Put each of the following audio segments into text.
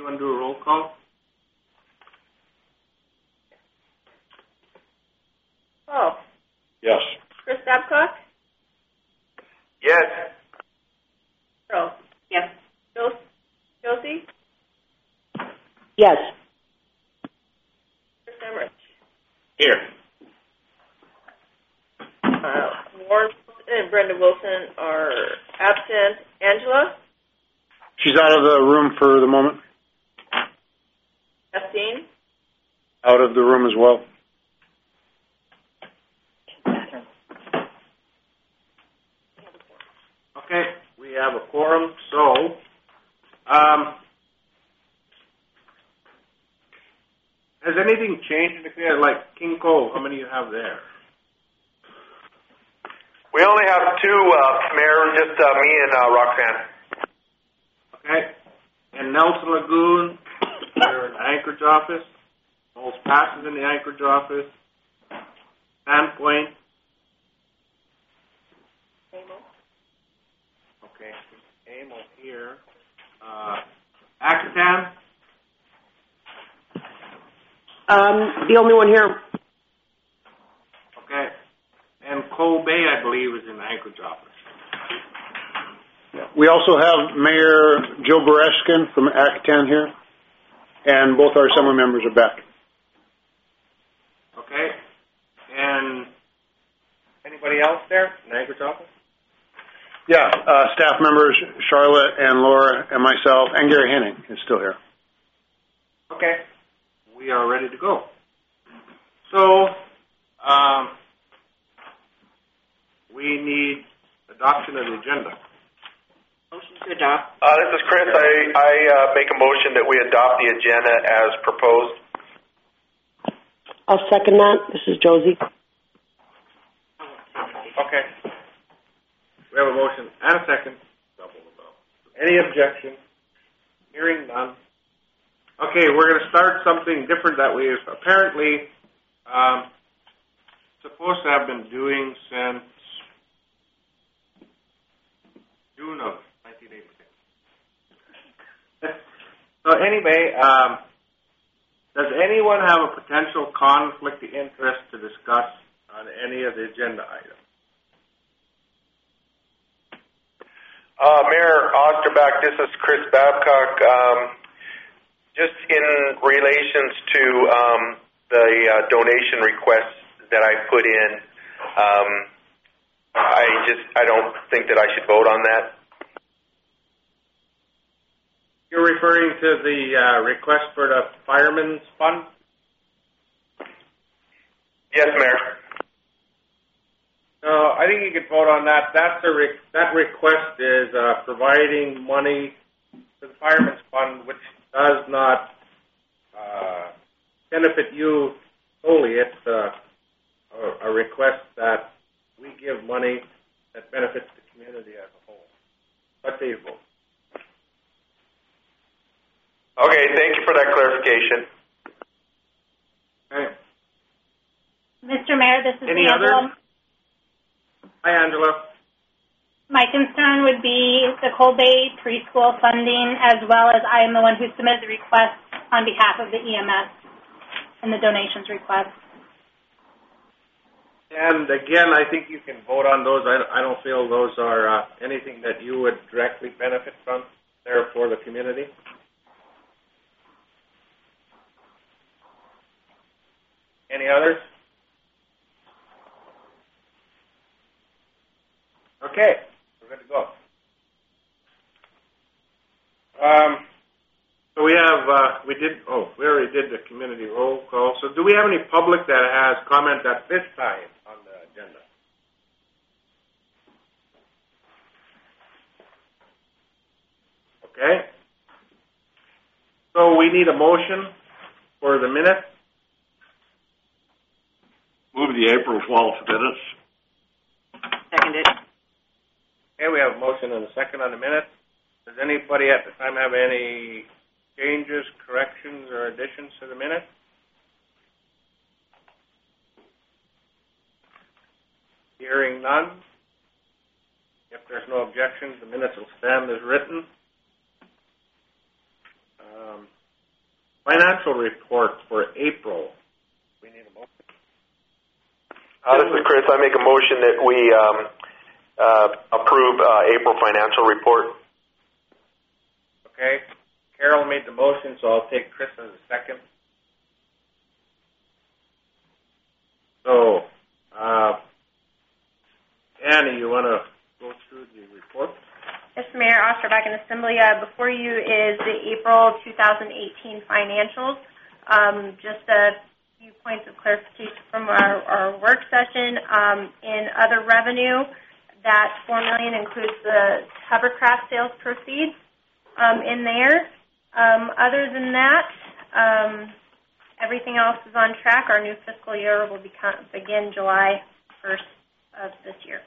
want to do a roll call? Paul? Yes. Chris Babcock? Yes. Carol? Yes. Josie? Yes. Chris Emmerich? Here. Warren and Brenda Wilson are absent. Angela? She's out of the room for the moment. Justine? Out of the room as well. Okay, we have a quorum, so has anything changed in the community? Like King Cove, how many do you have there? We only have two, Mayor, just me and Roxanne. Okay. And Nelson Lagoon, they're in the Anchorage office. Knowles Pass is in the Anchorage office. Sandpoint. Okay. Amo here. Akitan. The only one here. Okay. And Cole Bay, I believe, is in the Anchorage office. We also have Mayor Joe Bereskin from Akitan here, and both our Assembly members are back. Okay. And anybody else there in the Anchorage office? Yeah, staff members Charlotte and Laura and myself, and Gary Henning is still here. Okay. We are ready to go. So, we need adoption of the agenda. Motion to adopt. This is Chris. I make a motion that we adopt the agenda as proposed. I'll second that. This is Josie. Okay. We have a motion and a second. Any objection? Hearing none. Okay, we're going to start something different that we've apparently supposed to have been doing since June of 1986. So anyway, does anyone have a potential conflict of interest to discuss on any of the agenda items? Mayor Osterbach, this is Chris Babcock. Just in relations to the donation requests that I put in, I don't think that I should vote on that. You're referring to the request for the Fireman's Fund? Yes, Mayor. I think you could vote on that. That request is providing money to the Fireman's Fund, which does not benefit you solely. It's a request that we give money that benefits the community as a whole. What do you vote? Okay, thank you for that clarification. Okay. Mr. Mayor, this is Any Angela. others? Hi, Angela. My concern would be the Coal Bay preschool funding, as well as I am the one who submitted the request on behalf of the EMS and the donations request. And again, I think you can vote on those. I don't feel those are anything that you would directly benefit from there for the community. Any others? Okay, we're good to go. So we have, we already did the community roll call. So do we have any public that has comment at this time on the agenda? Okay. So we need a motion for the minutes. Move the April 12th minutes. Seconded. Okay, we have a motion and a second on the minutes. Does anybody at the time have any changes, corrections, or additions to the minutes? Hearing none. If there's no objections, the minutes will stand as written. financial report for April. We need a motion. This is Chris. I make a motion that we approve April financial report. Okay. Carol made the motion, so I'll take Chris as a second. So, Annie, you want to go through the report? Yes, Mayor Osterbeck and Assembly. Before you is the April 2018 financials. Just a few points of clarification from our work session. In other revenue, that $4 million includes the hovercraft sales proceeds in there. Other than that, everything else is on track. Our new fiscal year will begin July 1st of this year.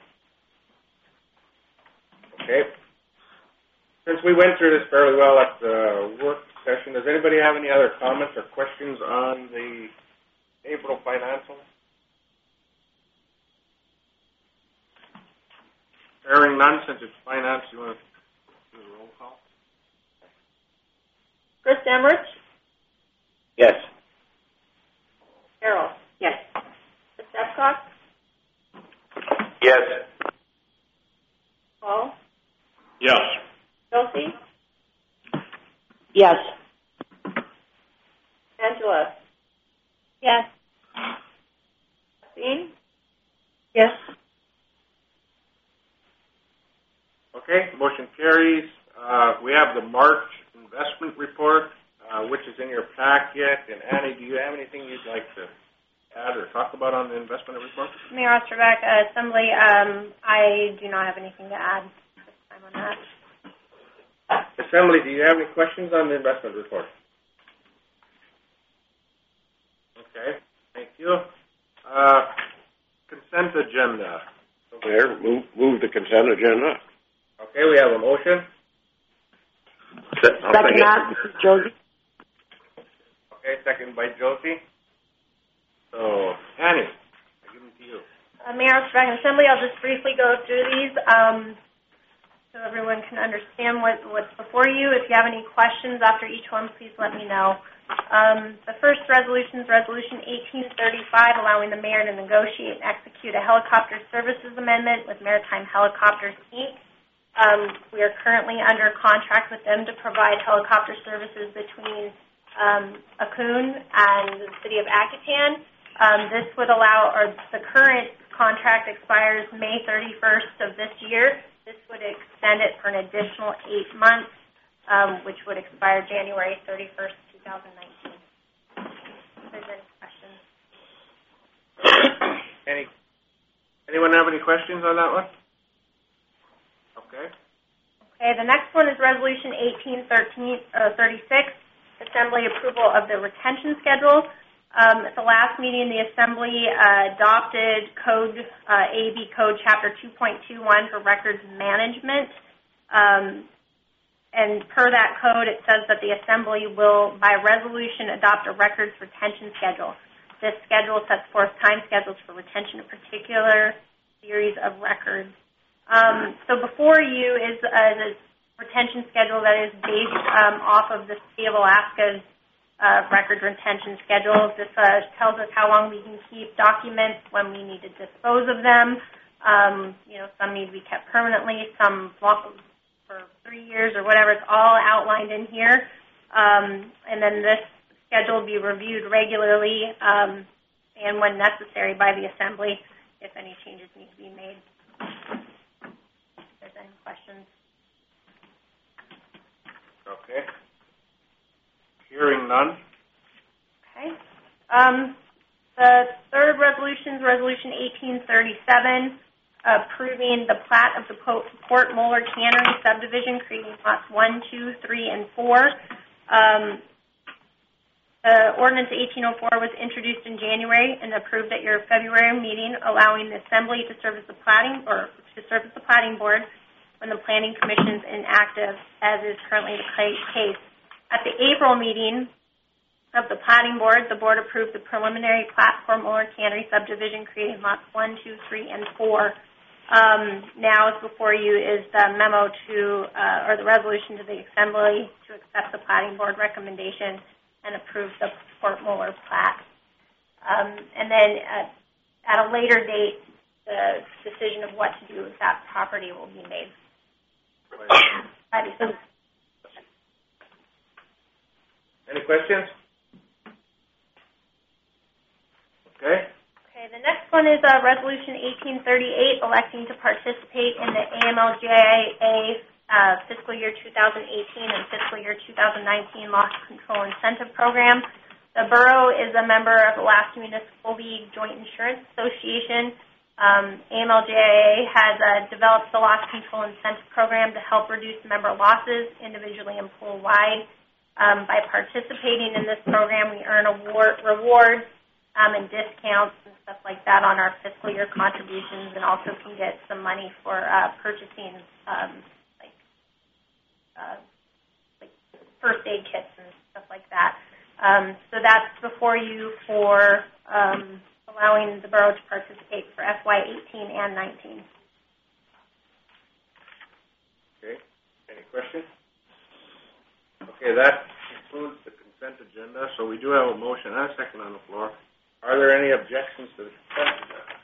Okay. Since we went through this fairly well at the work session, does anybody have any other comments or questions on the April financials? Hearing none, since it's finance, you want to do a roll call? Chris Emmerich? Yes. Carol? Yes. Chris Babcock? Yes. Paul? Yes. Josie? Yes. Angela? Yes. Dean? Yes. Okay, motion carries. We have the March investment report, which is in your packet. And Annie, do you have anything you'd like to add or talk about on the investment report? Mayor Osterbeck, Assembly, I do not have anything to add this time on that. Assembly, do you have any questions on the investment report? Okay, thank you. Consent agenda. Mayor, move the consent agenda. Okay, we have a motion. Second that, this is Josie. Okay, second by Josie. So, Annie, I give them to you. Mayor Osterbeck and Assembly, I'll just briefly go through these so everyone can understand what's before you. If you have any questions after each one, please let me know. The first resolution is Resolution 1835, allowing the mayor to negotiate and execute a helicopter services amendment with Maritime Helicopters, Inc. We are currently under contract with them to provide helicopter services between Accoon and the city of Acton. This would allow, or the current contract expires May 31st of this year. This would extend it for an additional 8 months, which would expire January 31st, 2019. If there's any questions. Anyone have any questions on that one? Okay. Okay, the next one is Resolution 1836, Assembly approval of the retention schedule. At the last meeting, the Assembly adopted Code AB Code Chapter 2.21 for records management. And per that code, it says that the Assembly will, by resolution, adopt a records retention schedule. This schedule sets forth time schedules for retention of particular series of records. So before you is a retention schedule that is based off of the State of Alaska's record retention schedule. This tells us how long we can keep documents, when we need to dispose of them. Some need to be kept permanently, some for 3 years or whatever. It's all outlined in here. And then this schedule will be reviewed regularly and when necessary by the Assembly if any changes need to be made. If there's any questions. Okay. Hearing none. Okay. The third resolution is Resolution 1837, approving the plat of the Port Molar Cannery subdivision, creating lots 1, 2, 3, and 4. Ordinance 1804 was introduced in January and approved at your February meeting, allowing the Assembly to serve as the planning board when the Planning Commission is inactive, as is currently the case. At the April meeting of the Planning Board, the Board approved the preliminary plat for Molar Cannery subdivision, creating lots 1, 2, 3, and 4. Now, before you is the memo or the resolution to the Assembly to accept the Planning Board recommendation and approve the Port Moller plat. And then at a later date, the decision of what to do with that property will be made. Any questions? Okay. Okay, the next one is Resolution 1838, electing to participate in the AMLJA fiscal year 2018 and fiscal year 2019 Loss Control Incentive Program. The borough is a member of the Alaska Municipal League Joint Insurance Association. AMLJA has developed the Loss Control Incentive Program to help reduce member losses individually and pool-wide. By participating in this program, we earn rewards and discounts and stuff like that on our fiscal year contributions, and also can get some money for purchasing like first aid kits and stuff like that. So that's before you for allowing the borough to participate for FY 18 and 19. Okay. Any questions? Okay, that concludes the consent agenda. So we do have a motion and a second on the floor. Are there any objections to the consent agenda?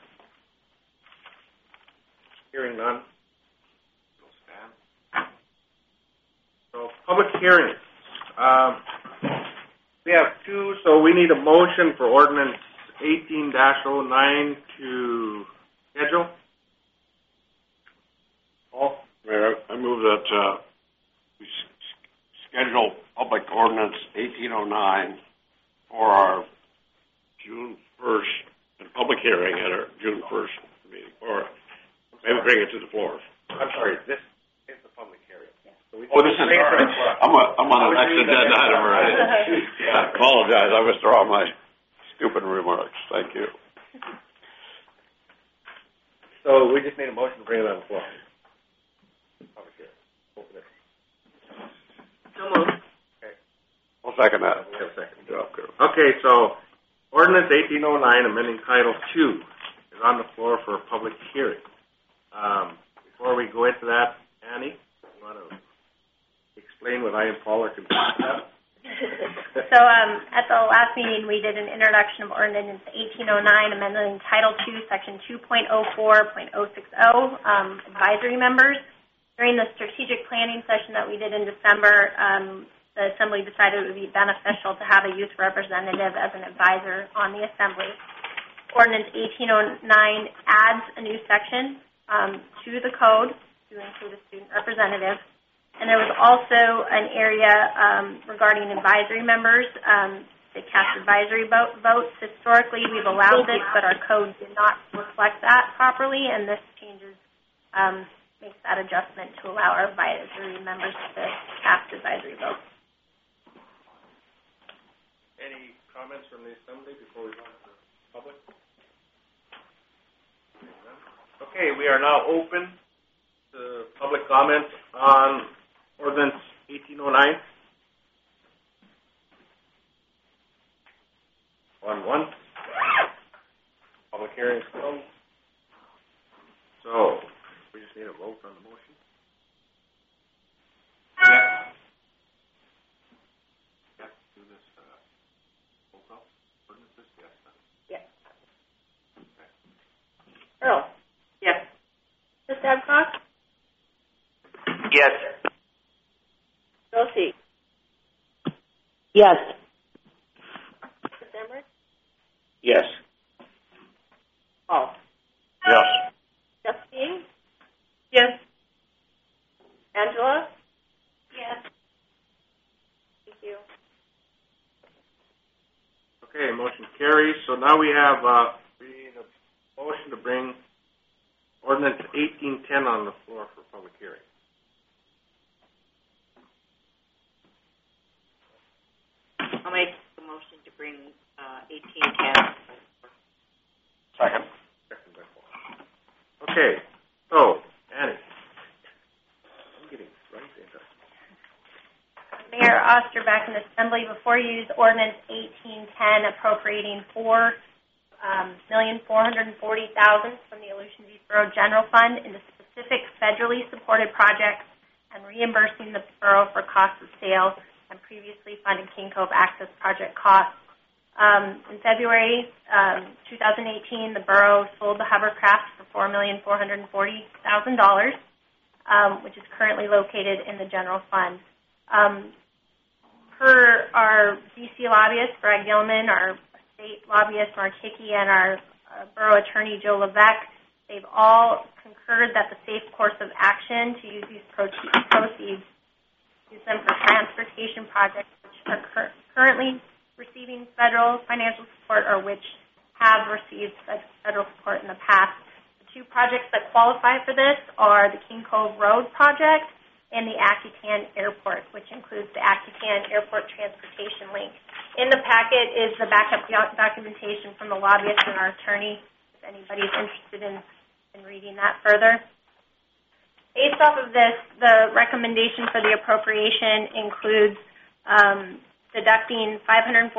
Hearing none. We'll stand. So public hearings. We have two, so we need a motion for ordinance 18-09 to schedule. Paul? Mayor, I move that we schedule public ordinance 1809 for our June 1st and public hearing at our June 1st meeting, or maybe bring it to the floor. I'm sorry, this is the public hearing. So This is I'm on the next agenda item already. I apologize. I withdraw my stupid remarks. Thank you. So we just need a motion to bring it on the floor. Public hearing. Open it. So moved. Okay. I'll second that. We have a second. Okay. Okay, so ordinance 1809, amending Title II, is on the floor for a public hearing. Before we go into that, Annie, you want to explain what I and Paul are confused about? So at the last meeting, we did an introduction of ordinance 1809, amending Title II, Section 2.04.060, advisory members. During the strategic planning session that we did in December, the Assembly decided it would be beneficial to have a youth representative as an advisor on the Assembly. Ordinance 1809 adds a new section to the code to include a student representative. And there was also an area regarding advisory members that cast advisory votes. Historically, we've allowed this, but our code did not reflect that properly, and this changes makes that adjustment to allow our advisory members to cast advisory votes. Any comments from the Assembly before we go to the public? Okay, we are now open to public comments on ordinance 1809. One. Public hearing is closed. So, we just need a vote on the motion. Yes. Yes, do this roll call. Ordinances, yes. Yes. Okay. Earl? Yes. Ms. Babcock? Yes. Josie? Yes. Ms. Emmerich? Yes. Paul? Yes. Justine? Yes. Angela? Yes. Thank you. Okay, motion carries. So now we have we need a motion to bring ordinance 1810 on the floor for public hearing. I'll make the motion to bring 1810. Second. Second by Paul. Okay, so Annie, I'm getting right into it. Mayor Osterbeck and Assembly, before you use ordinance 1810 appropriating $4,440,000 from the Aleutian Beach Borough General Fund into specific federally supported projects and reimbursing the borough for cost of sale. and previously funded King Cove Access Project costs. In February 2018, the borough sold the hovercraft for $4,440,000, which is currently located in the general fund. Per our DC lobbyist, Brad Gilman, our state lobbyist, Mark Hickey, and our borough attorney, Joe Levesque, they've all concurred that the safe course of action to use these proceeds, use them for transportation projects which are currently receiving federal financial support or which have received federal support in the past. The two projects that qualify for this are the King Cove Road project and the Accutan Airport, which includes the Accutan Airport Transportation Link. In the packet is the backup documentation from the lobbyist and our attorney, if anybody's interested in reading that further. Based off of this, the recommendation for the appropriation includes deducting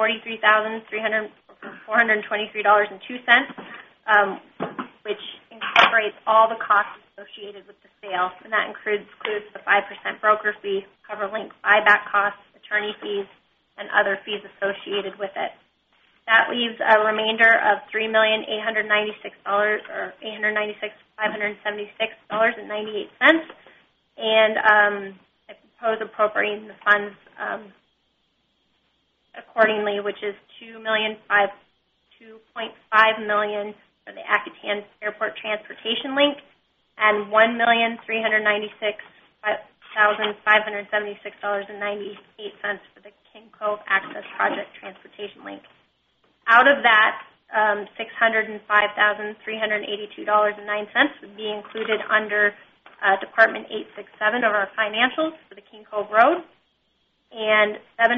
$543,423.02, which incorporates all the costs associated with the sale, and that includes the 5% broker fee, cover link buyback costs, attorney fees, and other fees associated with it. That leaves a remainder of $3,896,576.98, and I propose appropriating the funds accordingly, which is $2.5 million for the Accutan Airport Transportation Link and $1,396,576.98 for the King Cove Access Project Transportation Link. Out of that, $605,382.09 would be included under Department 867 of our financials for the King Cove Road, and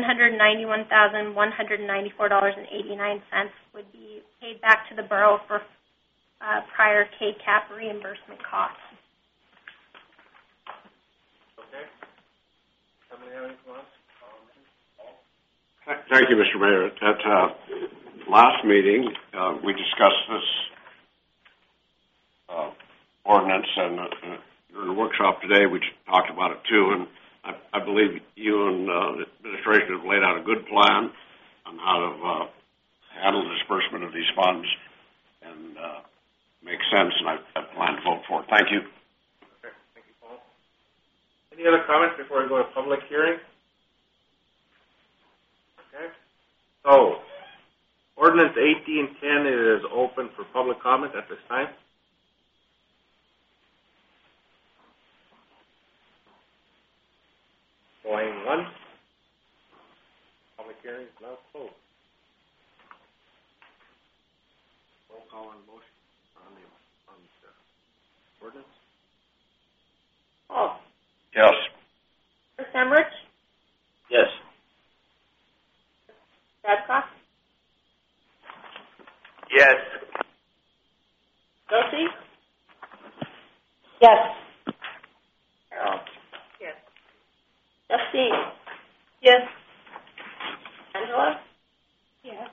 $791,194.89 would be paid back to the borough for prior KCAP reimbursement costs. Okay. Somebody have anything else? Thank you, Mr. Mayor. At last meeting, we discussed this ordinance, and during the workshop today, we talked about it too. And I believe you and the administration have laid out a good plan on how to handle the disbursement of these funds, and makes sense. And I plan to vote for it. Thank you. Okay. Thank you, Paul. Any other comments before we go to public hearing? Okay. So, Ordinance 1810 is open for public comment at this time. Going once. Public hearing is now closed. Roll call on motion on the ordinance. Paul. Yes. Chris Emmerich. Yes. Babcock. Yes. Josie. Yes. Carol. Yes. Justine. Yes. Angela. Yes.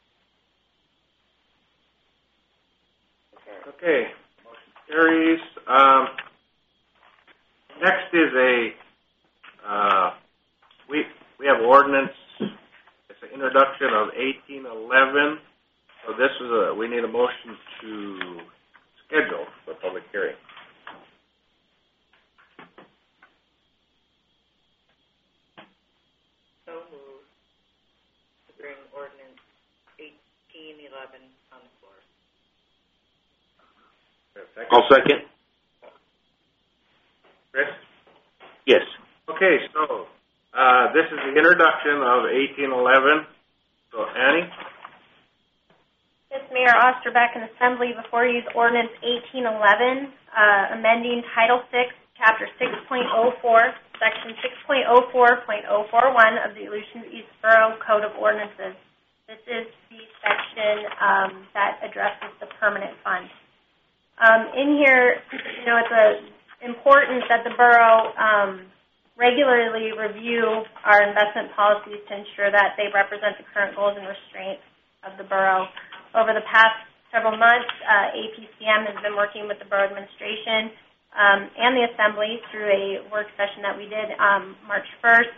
Okay. Motion carries. Next is we have ordinance. It's an introduction of 1811. So this is we need a motion to schedule for public hearing. So moved to bring ordinance 1811 on the floor. I'll second. Chris? Yes. Okay, so this is the introduction of 1811. So Annie? Yes, Mayor Osterbeck and Assembly, before you is Ordinance 1811, amending Title VI, Chapter 6.04, Section 6.04.041 of the Aleutians East Borough Code of Ordinances. This is the section that addresses the permanent fund. In here, it's important that the borough regularly review our investment policies to ensure that they represent the current goals and restraints of the borough. Over the past several months, APCM has been working with the borough administration and the Assembly through a work session that we did March 1st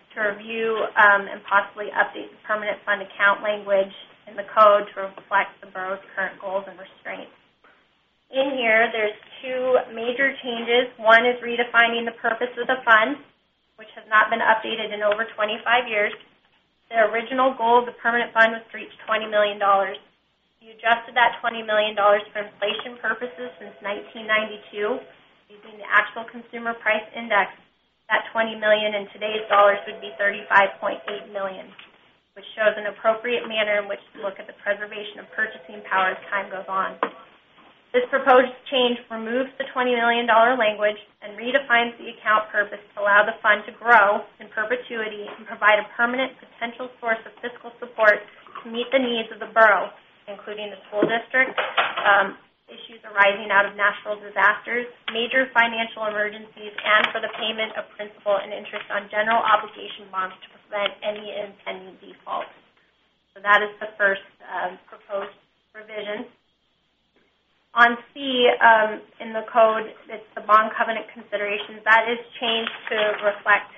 to review and possibly update the permanent fund account language in the code to reflect the borough's current goals and restraints. In here, there's two major changes. One is redefining the purpose of the fund, which has not been updated in over 25 years. The original goal of the permanent fund was to reach $20 million. You adjusted that $20 million for inflation purposes since 1992 using the actual consumer price index. That $20 million in today's dollars would be $35.8 million, which shows an appropriate manner in which to look at the preservation of purchasing power as time goes on. This proposed change removes the $20 million language and redefines the account purpose to allow the fund to grow in perpetuity and provide a permanent potential source of fiscal support to meet the needs of the borough, including the school district, issues arising out of natural disasters, major financial emergencies, and for the payment of principal and interest on general obligation bonds to prevent any impending default. So that is the first proposed revision. On C, in the code, it's the bond covenant considerations. That is changed to reflect,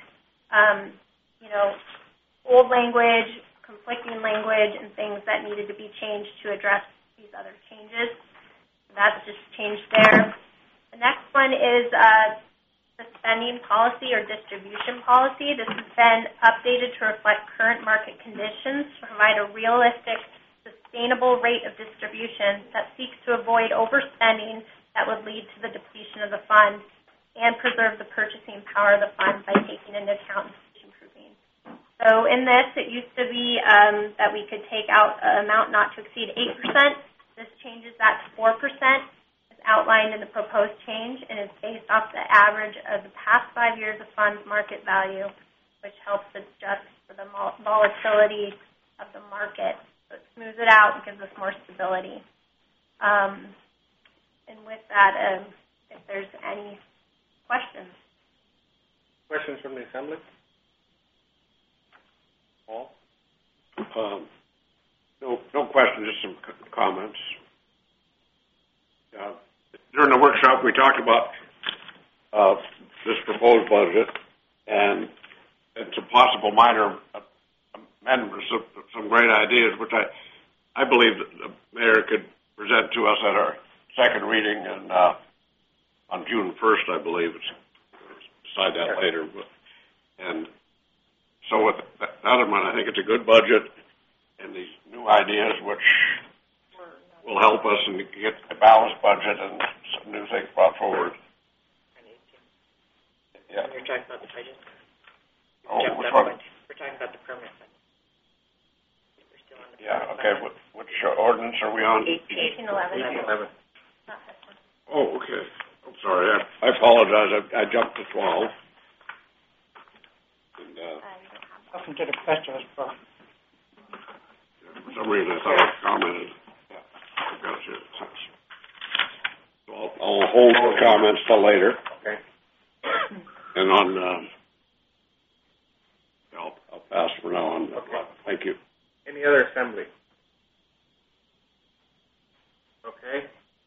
old language, conflicting language, and things that needed to be changed to address these other changes. That's just changed there. The next one is the spending policy or distribution policy. This has been updated to reflect current market conditions to provide a realistic, sustainable rate of distribution that seeks to avoid overspending that would lead to the depletion of the fund and preserve the purchasing power of the fund by taking into account inflation-proofing. So in this, it used to be that we could take out an amount not to exceed 8%. This changes that to 4%, as outlined in the proposed change, and is based off the average of the past 5 years of funds market value, which helps adjust for the volatility of the market. So it smooths it out and gives us more stability. And with that, if there's any questions. Questions from the Assembly? Paul? No questions, just some comments. During the workshop, we talked about this proposed budget and some possible minor amendments of some great ideas, which I believe that the mayor could present to us at our second reading on June 1st, I believe. Decide that later. And so with that in mind, I think it's a good budget and these new ideas which will help us and get a balanced budget and some new things brought forward. Yeah. You're talking about the budget? Oh, which one? We're talking about the permanent budget. We're still on the okay. Which ordinance are we on? 1811. Oh, okay. I'm sorry. I apologize. I jumped to 12. And, Welcome to the Festivus Pro. for some reason, I thought I commented. Yeah, I got you. So I'll hold the comments till later. Okay. And on, I'll pass for now on. Okay. Thank you. Any other Assembly? Okay.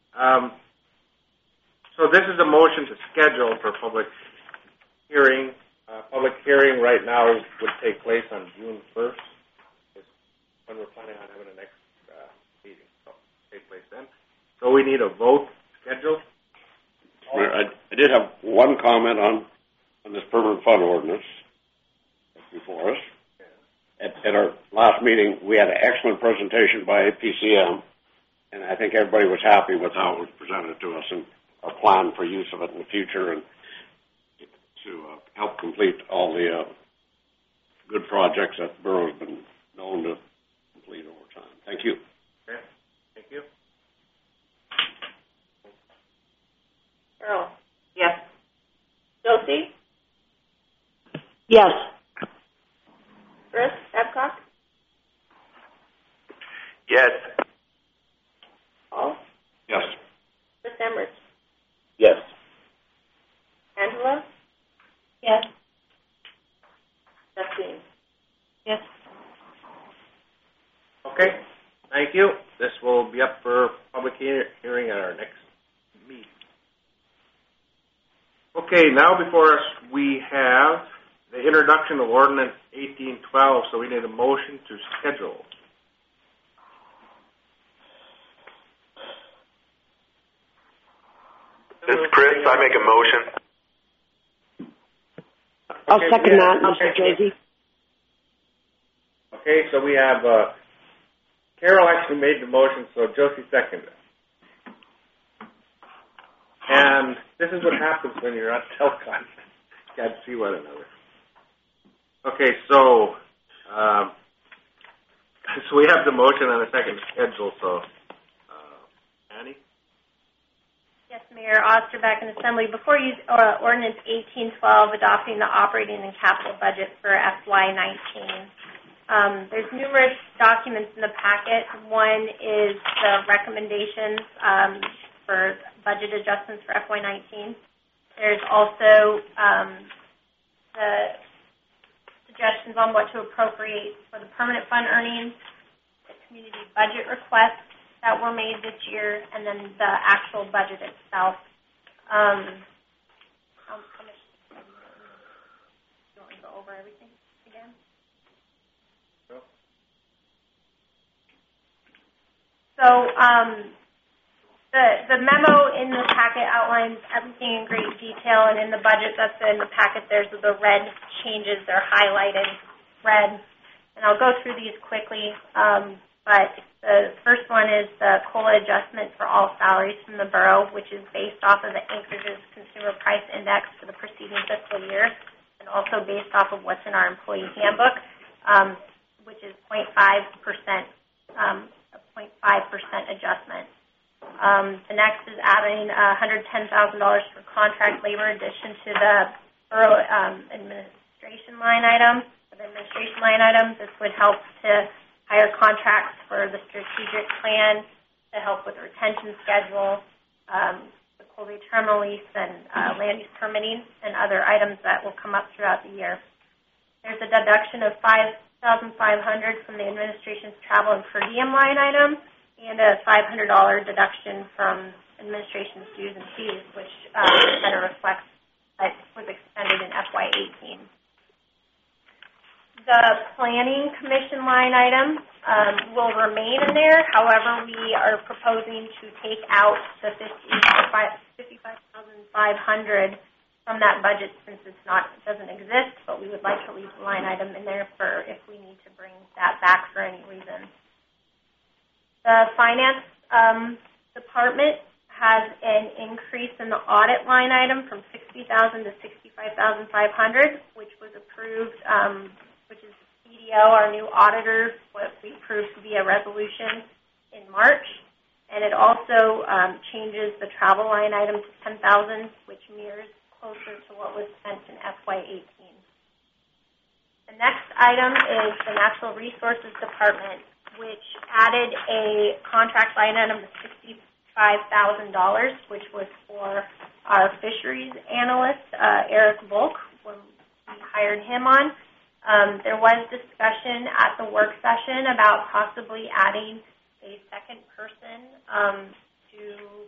So this is a motion to schedule for public hearing. Public hearing right now would take place on June 1st. Is when we're planning on having the next meeting. So take place then. So we need a vote schedule. I did have one comment on this permanent fund ordinance before us. At our last meeting, we had an excellent presentation by PCM, and I think everybody was happy with how it was presented to us and our plan for use of it in the future and to help complete all the good projects that the borough has been known to complete over time. Thank you. Okay. Thank you. Earl? Yes. Josie? Yes. Chris Babcock? Yes. Paul? Yes. Chris Emmert? Yes. Angela? Yes. Justine? Yes. Okay. Thank you. This will be up for public hearing at our next meeting. Okay, now before us we have the introduction of ordinance 1812, so we need a motion to schedule. This is Chris. I make a motion. I'll Okay, second yeah. that, Mrs. Josie. Okay, so we have Carol actually made the motion, so Josie seconded it. And this is what happens when you're on telecon. You can't see one another. Okay, so we have the motion and a second schedule. So Annie. Yes, Mayor Osterbeck and Assembly. Before you ordinance 1812 adopting the operating and capital budget for FY19. There's numerous documents in the packet. One is the recommendations for budget adjustments for FY19. There's also the suggestions on what to appropriate for the permanent fund earnings, the community budget requests that were made this year, and then the actual budget itself. How much do you want me to go over everything again? No. So the memo in the packet outlines everything in great detail, and in the budget that's in the packet, there's the red changes. They're highlighted red. And I'll go through these quickly, but the first one is the COLA adjustment for all salaries from the borough, which is based off of the Anchorage's Consumer Price Index for the preceding fiscal year, and also based off of what's in our employee handbook, which is 0.5%, a 0.5% adjustment. The next is adding $110,000 for contract labor addition to the borough administration line item. For the administration line item, this would help to hire contracts for the strategic plan, to help with the retention schedule, the Colby terminal lease, and land use permitting, and other items that will come up throughout the year. There's a deduction of $5,500 from the administration's travel and per diem line item, and a $500 deduction from administration's dues and fees, which better reflects what was expended in FY18. The Planning Commission line item will remain in there. However, we are proposing to take out the $55,500 from that budget since it doesn't exist, but we would like to leave the line item in there for if we need to bring that back for any reason. The Finance Department has an increase in the audit line item from $60,000 to $65,500, which was approved, which is BDO, our new auditor, what we approved to be a resolution in March. And it also changes the travel line item to $10,000, which mirrors closer to what was spent in FY18. The next item is the Natural Resources Department, which added a contract line item of $65,000, which was for our fisheries analyst, Eric Volk, when we hired him on. There was discussion at the work session about possibly adding a second person to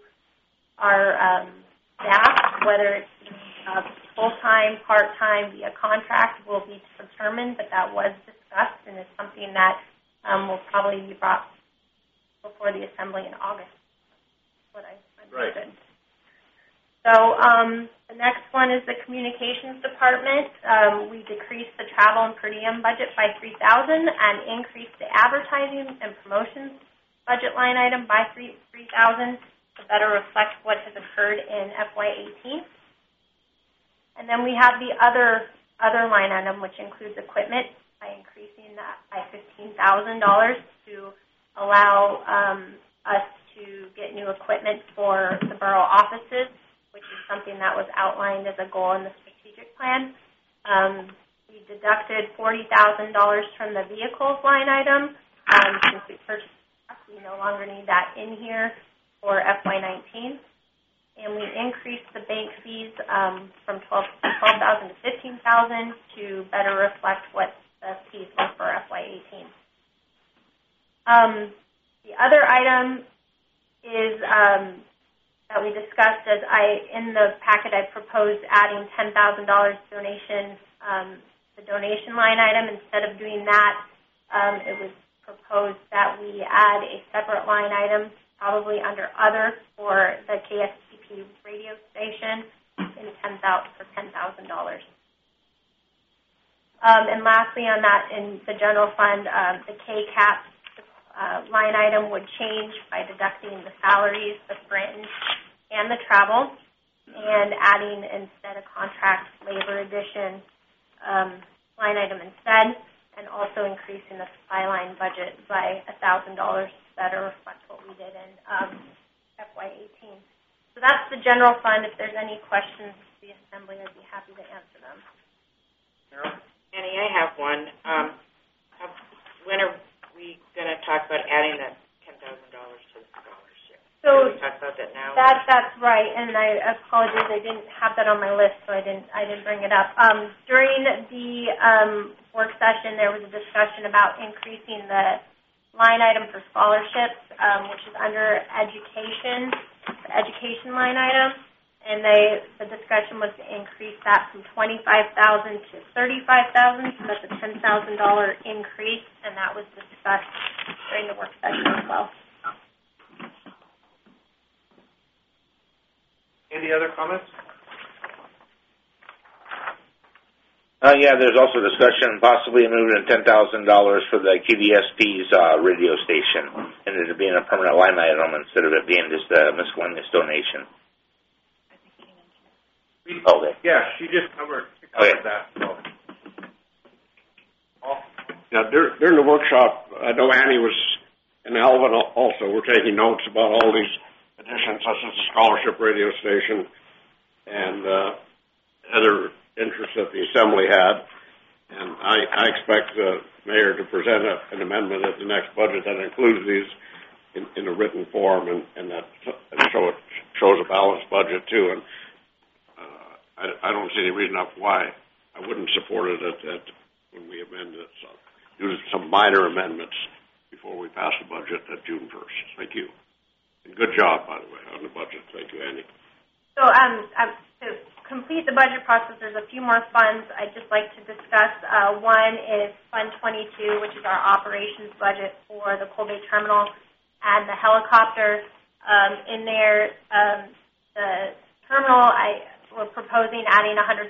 our staff, whether it's full-time, part-time, via contract will be determined, but that was discussed and is something that will probably be brought before the Assembly in August. That's what I understood. Right. So the next one is the Communications Department. We decreased the travel and per diem budget by $3,000 and increased the advertising and promotions budget line item by $3,000 to better reflect what has occurred in FY18. And then we have the other line item, which includes equipment, by increasing that by $15,000 to allow us to get new equipment for the borough offices, which is something that was outlined as a goal in the strategic plan. We deducted $40,000 from the vehicles line item. Since we purchased trucks, we no longer need that in here for FY19. And we increased the bank fees from $12,000 to $15,000 to better reflect what the fees were for FY18. The other item is that we discussed in the packet I proposed adding $10,000 donation the donation line item. Instead of doing that, it was proposed that we add a separate line item, probably under other, for the KSTP radio station in for $10,000. And lastly on that, in the general fund, the KCAP line item would change by deducting the salaries, the fringe, and the travel, and adding instead a contract labor addition line item instead, and also increasing the supply line budget by $1,000 to better reflect what we did in FY18. So that's the general fund. If there's any questions to the Assembly, I'd be happy to answer them. Annie, I have one. When are we going to talk about adding that $10,000 to the scholarship? So Can we talk about that now? That's right, and I apologize. I didn't have that on my list, so I didn't bring it up. During the work session, there was a discussion about increasing the line item for scholarships, which is under education, the education line item, and the discussion was to increase that from $25,000 to $35,000, so that's a $10,000 increase, and that was discussed during the work session as well. Any other comments? Yeah, there's also discussion possibly moving $10,000 for the KDSP's radio station, and it being a permanent line item instead of it being just a miscellaneous donation. Okay. Yeah, she just covered that. So. Now, during the workshop, I know Annie was, and Alvin also, were taking notes about all these additions, such as the scholarship radio station and other interests that the Assembly had. And I expect the Mayor to present an amendment at the next budget that includes these in a written form, and that shows a balanced budget, too. And I don't see any reason why I wouldn't support it when we amend it. So do some minor amendments before we pass the budget at June 1st. Thank you. And good job, by the way, on the budget. Thank you, Andy. So to complete the budget process, there's a few more funds I'd just like to discuss. One is Fund 22, which is our operations budget for the Coal Bay Terminal and the helicopter. In there, the terminal, we're proposing adding $100,000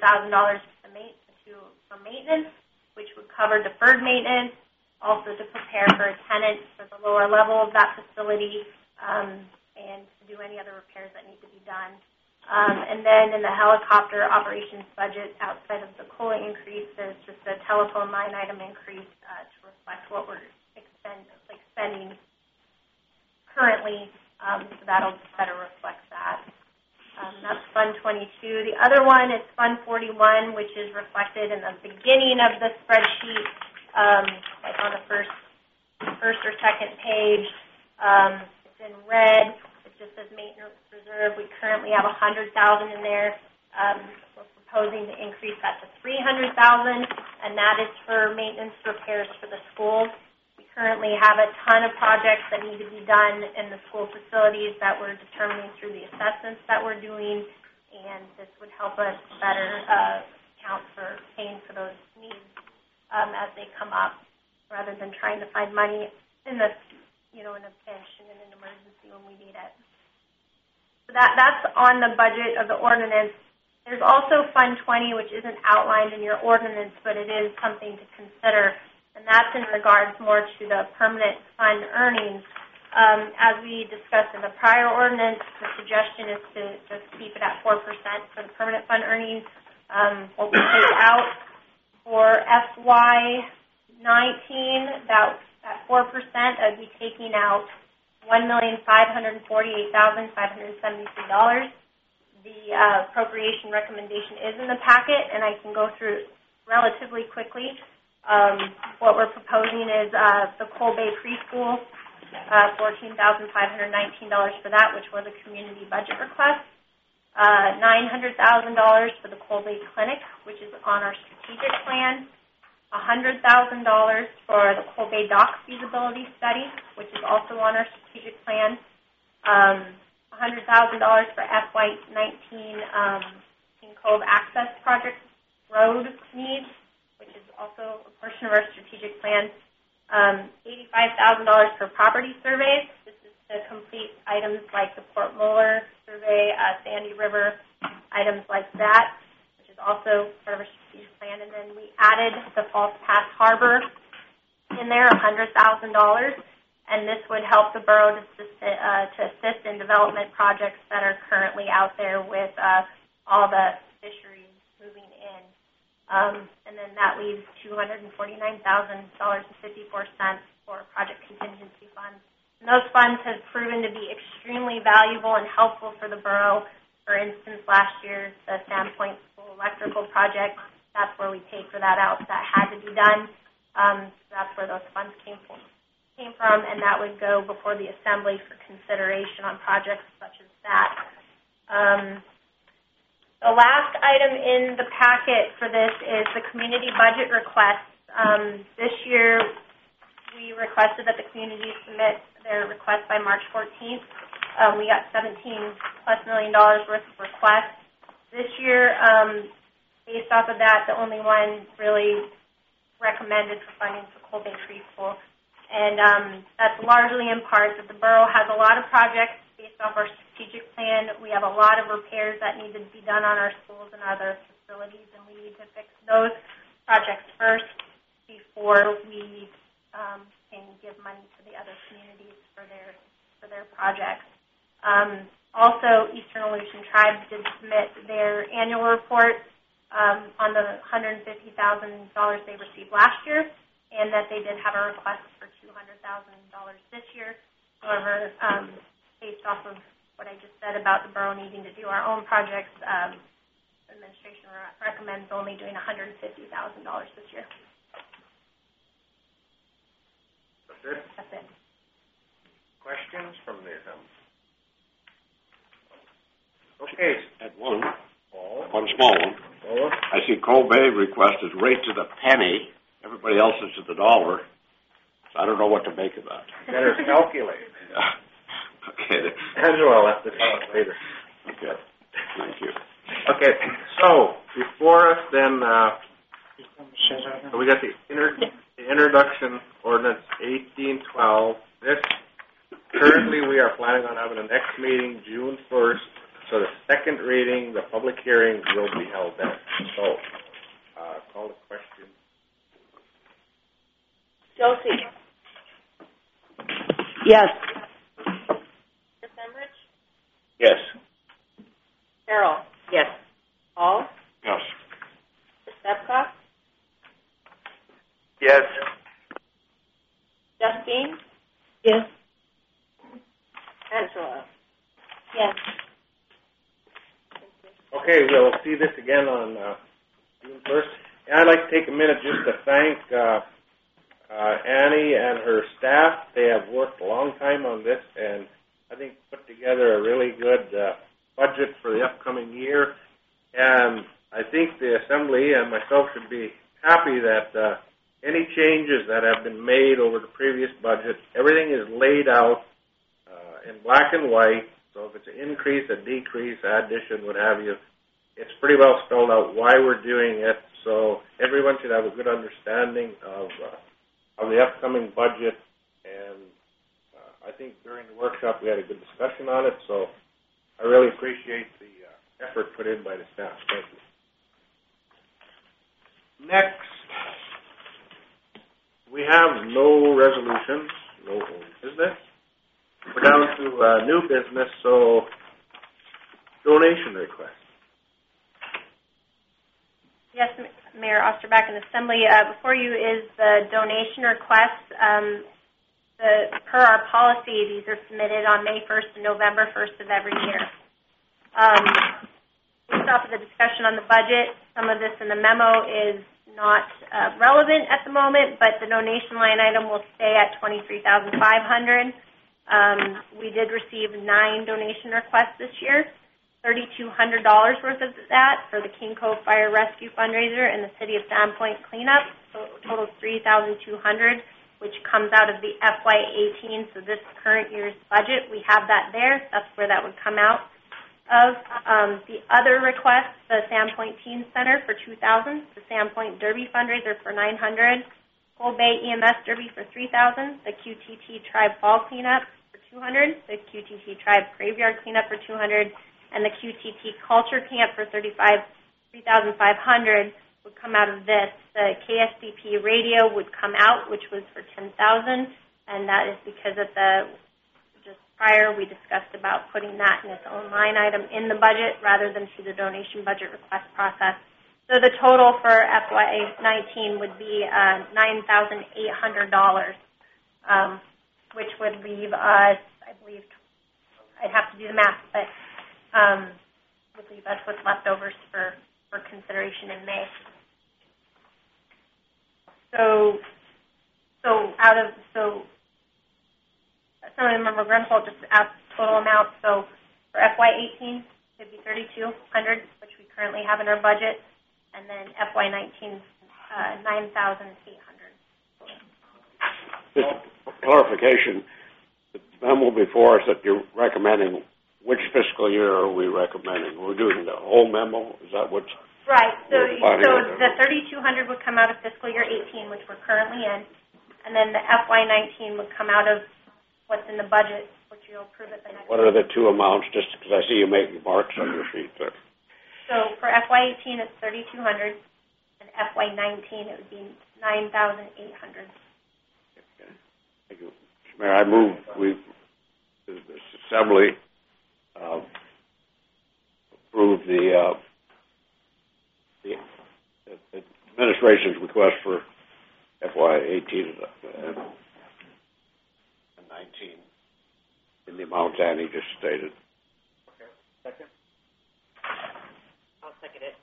for maintenance, which would cover deferred maintenance, also to prepare for a tenant for the lower level of that facility, and to do any other repairs that need to be done. And then in the helicopter operations budget, outside of the COLA increase, there's just a telephone line item increase to reflect what we're spending currently, so that'll better reflect that. That's Fund 22. The other one is Fund 41, which is reflected in the beginning of the spreadsheet, like on the first or second page. It's in red. It just says maintenance reserve. We currently have $100,000 in there. We're proposing to increase that to $300,000, and that is for maintenance repairs for the schools. We currently have a ton of projects that need to be done in the school facilities that we're determining through the assessments that we're doing, and this would help us better account for paying for those needs as they come up, rather than trying to find money in a pinch and in an emergency when we need it. So that's on the budget of the ordinance. There's also Fund 20, which isn't outlined in your ordinance, but it is something to consider, and that's in regards more to the permanent fund earnings. As we discussed in the prior ordinance, the suggestion is to just keep it at 4% for the permanent fund earnings. What we take out for FY19, that at 4%, I'd be taking out $1,548,573. The appropriation recommendation is in the packet, and I can go through it relatively quickly. What we're proposing is the Coal Bay Preschool, $14,519 for that, which was a community budget request. $900,000 for the Coal Bay Clinic, which is on our strategic plan. $100,000 for the Coal Bay Dock feasibility study, which is also on our strategic plan. $100,000 for FY19 King Cove Access Project road needs, which is also a portion of our strategic plan. $85,000 for property surveys. This is to complete items like the Port Muller survey, Sandy River, items like that, which is also part of our strategic plan. And then we added the False Pass Harbor in there, $100,000, and this would help the borough to assist in development projects that are currently out there with all the fisheries moving in. And then that leaves $249,000.54 for project contingency funds. And those funds have proven to be extremely valuable and helpful for the borough. For instance, last year, the Sandpoint School electrical project, that's where we paid for that out. That had to be done. That's where those funds came from, and that would go before the Assembly for consideration on projects such as that. The last item in the packet for this is the community budget request. This year, we requested that the community submit their request by March 14th. We got $17+ million worth of requests. This year, based off of that, the only one really recommended for funding for Cold Bay Preschool. And that's largely in part that the borough has a lot of projects based off our strategic plan. We have a lot of repairs that need to be done on our schools and other facilities, and we need to fix those projects first before we can give money to the other communities for their projects. Also, Eastern Aleutian Tribes did submit their annual report on the $150,000 they received last year, and that they did have a request for $200,000 this year. However, based off of what I just said about the borough needing to do our own projects, administration recommends only doing $150,000 this year. That's it? That's it. Questions from the Assembly? Okay. At one Paul? small one. Paul? I see Cold Bay request is right to the penny. Everybody else is to the dollar. So I don't know what to make of that. Better calculate. Okay. Angela will have to tell us later. Okay. Thank you. Okay, so before us then, so we got the introduction ordinance 1812. This currently we are planning on having the next meeting June 1st. So the second reading, the public hearing will be held then. So call the question. Josie. Yes. Chris Emrich. Yes. Carol. Yes. Paul. Yes. Chris Babcock. Yes. Justine. Yes. Angela. Yes. Okay, we'll see this again on June 1st. And I'd like to take a minute just to thank Annie and her staff. They have worked a long time on this and I think put together a really good budget for the upcoming year. And I think the Assembly and myself should be happy that any changes that have been made over the previous budget, everything is laid out in black and white. So if it's an increase, a decrease, addition, what have you, it's pretty well spelled out why we're doing it. So everyone should have a good understanding of the upcoming budget. And I think during the workshop we had a good discussion on it. So I really appreciate the effort put in by the staff. Thank you. Next, we have no resolutions, no old business. We're down to new business, so donation request. Yes, Mayor Osterbach and Assembly. Before you is the donation request. Per our policy, these are submitted on May 1st and November 1st of every year. Based off of the discussion on the budget, some of this in the memo is not relevant at the moment, but the donation line item will stay at $23,500. We did receive 9 donation requests this year, $3,200 worth of that for the King Cove Fire Rescue Fundraiser and the City of Sandpoint Cleanup, so total $3,200, which comes out of the FY18, so this current year's budget. We have that there. That's where that would come out. of. The other requests, the Sandpoint Teen Center for $2,000, the Sandpoint Derby fundraiser for $900, Cold Bay EMS Derby for $3,000, the QTT Tribe Fall Cleanup for $200, the QTT Tribe Graveyard Cleanup for $200, and the QTT Culture Camp for $3,500 would come out of this. The KSDP radio would come out, which was for $10,000, and that is because of just prior we discussed about putting that in its own line item in the budget rather than through the donation budget request process. So the total for FY19 would be $9,800, which would leave us, I believe, I'd have to do the math, but would leave us with leftovers for consideration in May. So Assemblymember Grenfell just asked total amount. So for FY18, it'd be $3,200, which we currently have in our budget, and then FY19, $9,800. Just clarification: the memo before us that you're recommending. Which fiscal year are we recommending? We're doing the whole memo. Is that what's right? So the $3,200 would come out of fiscal year 18, which we're currently in, and then the FY19 would come out of what's in the budget, which you'll approve at the next. What are the two amounts? Just because I see you making marks on your sheet there. So for FY18, it's $3,200, and FY19 it would be $9,800. Okay. Thank you, Mayor. I move this assembly approve the administration's request for FY18 and 19 in the amount Annie just stated. Okay. Second? I'll second it.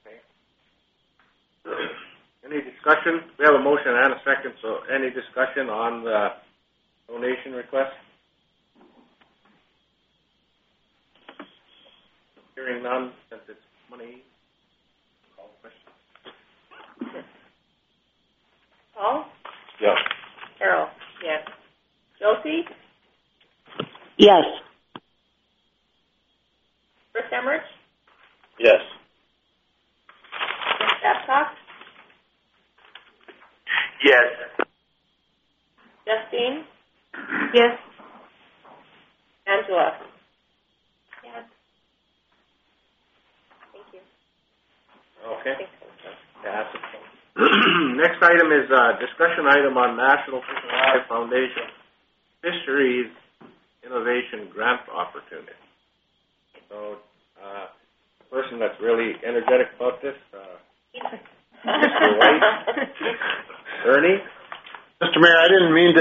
Okay. Any discussion? We have a motion and a second, so any discussion on the donation request? Hearing none, since it's money, call the question. Paul? Yes. Carol? Yes. Josie? Yes. Chris Emmerich? Yes. Chris Babcock? Yes. Justine? Yes. Angela? Yes. Thank you. Okay. Next item is a discussion item on National Fish and Wildlife Foundation Fisheries Innovation Grant Opportunity. So, the person that's really energetic about this, Mr. White, Ernie. Mr. Mayor, I didn't mean to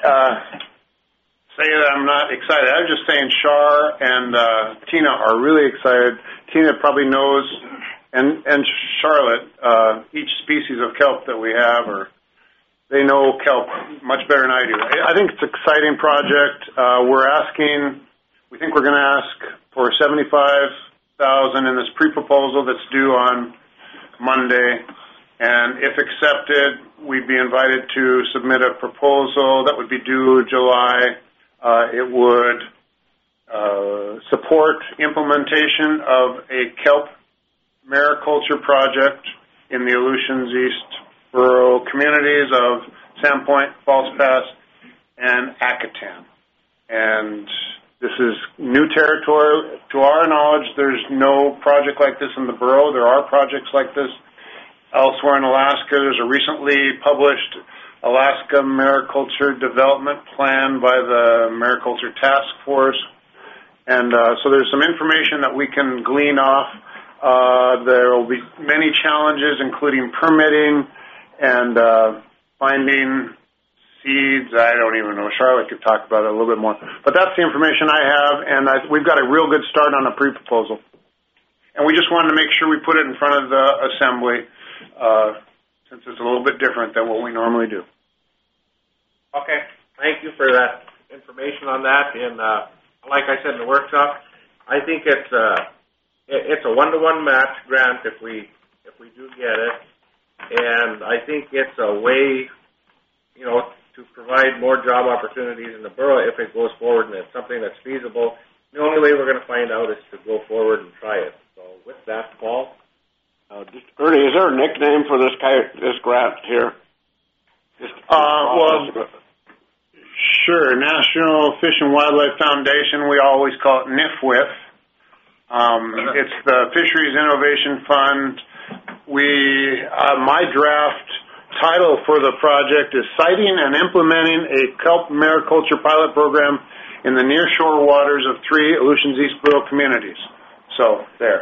say that I'm not excited. I was just saying Shar and Tina are really excited. Tina probably knows, and Charlotte, each species of kelp that we have, or they know kelp much better than I do. I think it's an exciting project. We think we're going to ask for $75,000 in this pre-proposal that's due on Monday. And if accepted, we'd be invited to submit a proposal that would be due July. It would support implementation of a kelp mariculture project in the Aleutians East rural communities of Sandpoint, False Pass, and Acatan. And this is new territory. To our knowledge, there's no project like this in the borough. There are projects like this elsewhere in Alaska. There's a recently published Alaska Mariculture Development Plan by the Mariculture Task Force. And so there's some information that we can glean off. There will be many challenges, including permitting and finding seeds. I don't even know. Charlotte could talk about it a little bit more. But that's the information I have, and we've got a real good start on a pre-proposal. And we just wanted to make sure we put it in front of the Assembly, since it's a little bit different than what we normally do. Okay. Thank you for that information on that. And like I said in the workshop, I think it's a one-to-one match grant if we do get it. And I think it's a way, to provide more job opportunities in the borough if it goes forward and it's something that's feasible. The only way we're going to find out is to go forward and try it. So with that, Paul? Ernie, is there a nickname for this grant here? Sure. National Fish and Wildlife Foundation, we always call it NIFWIF. It's the Fisheries Innovation Fund. My draft title for the project is Siting and Implementing a Kelp Mariculture Pilot Program in the Nearshore Waters of 3 Aleutians East Borough Communities. So, there.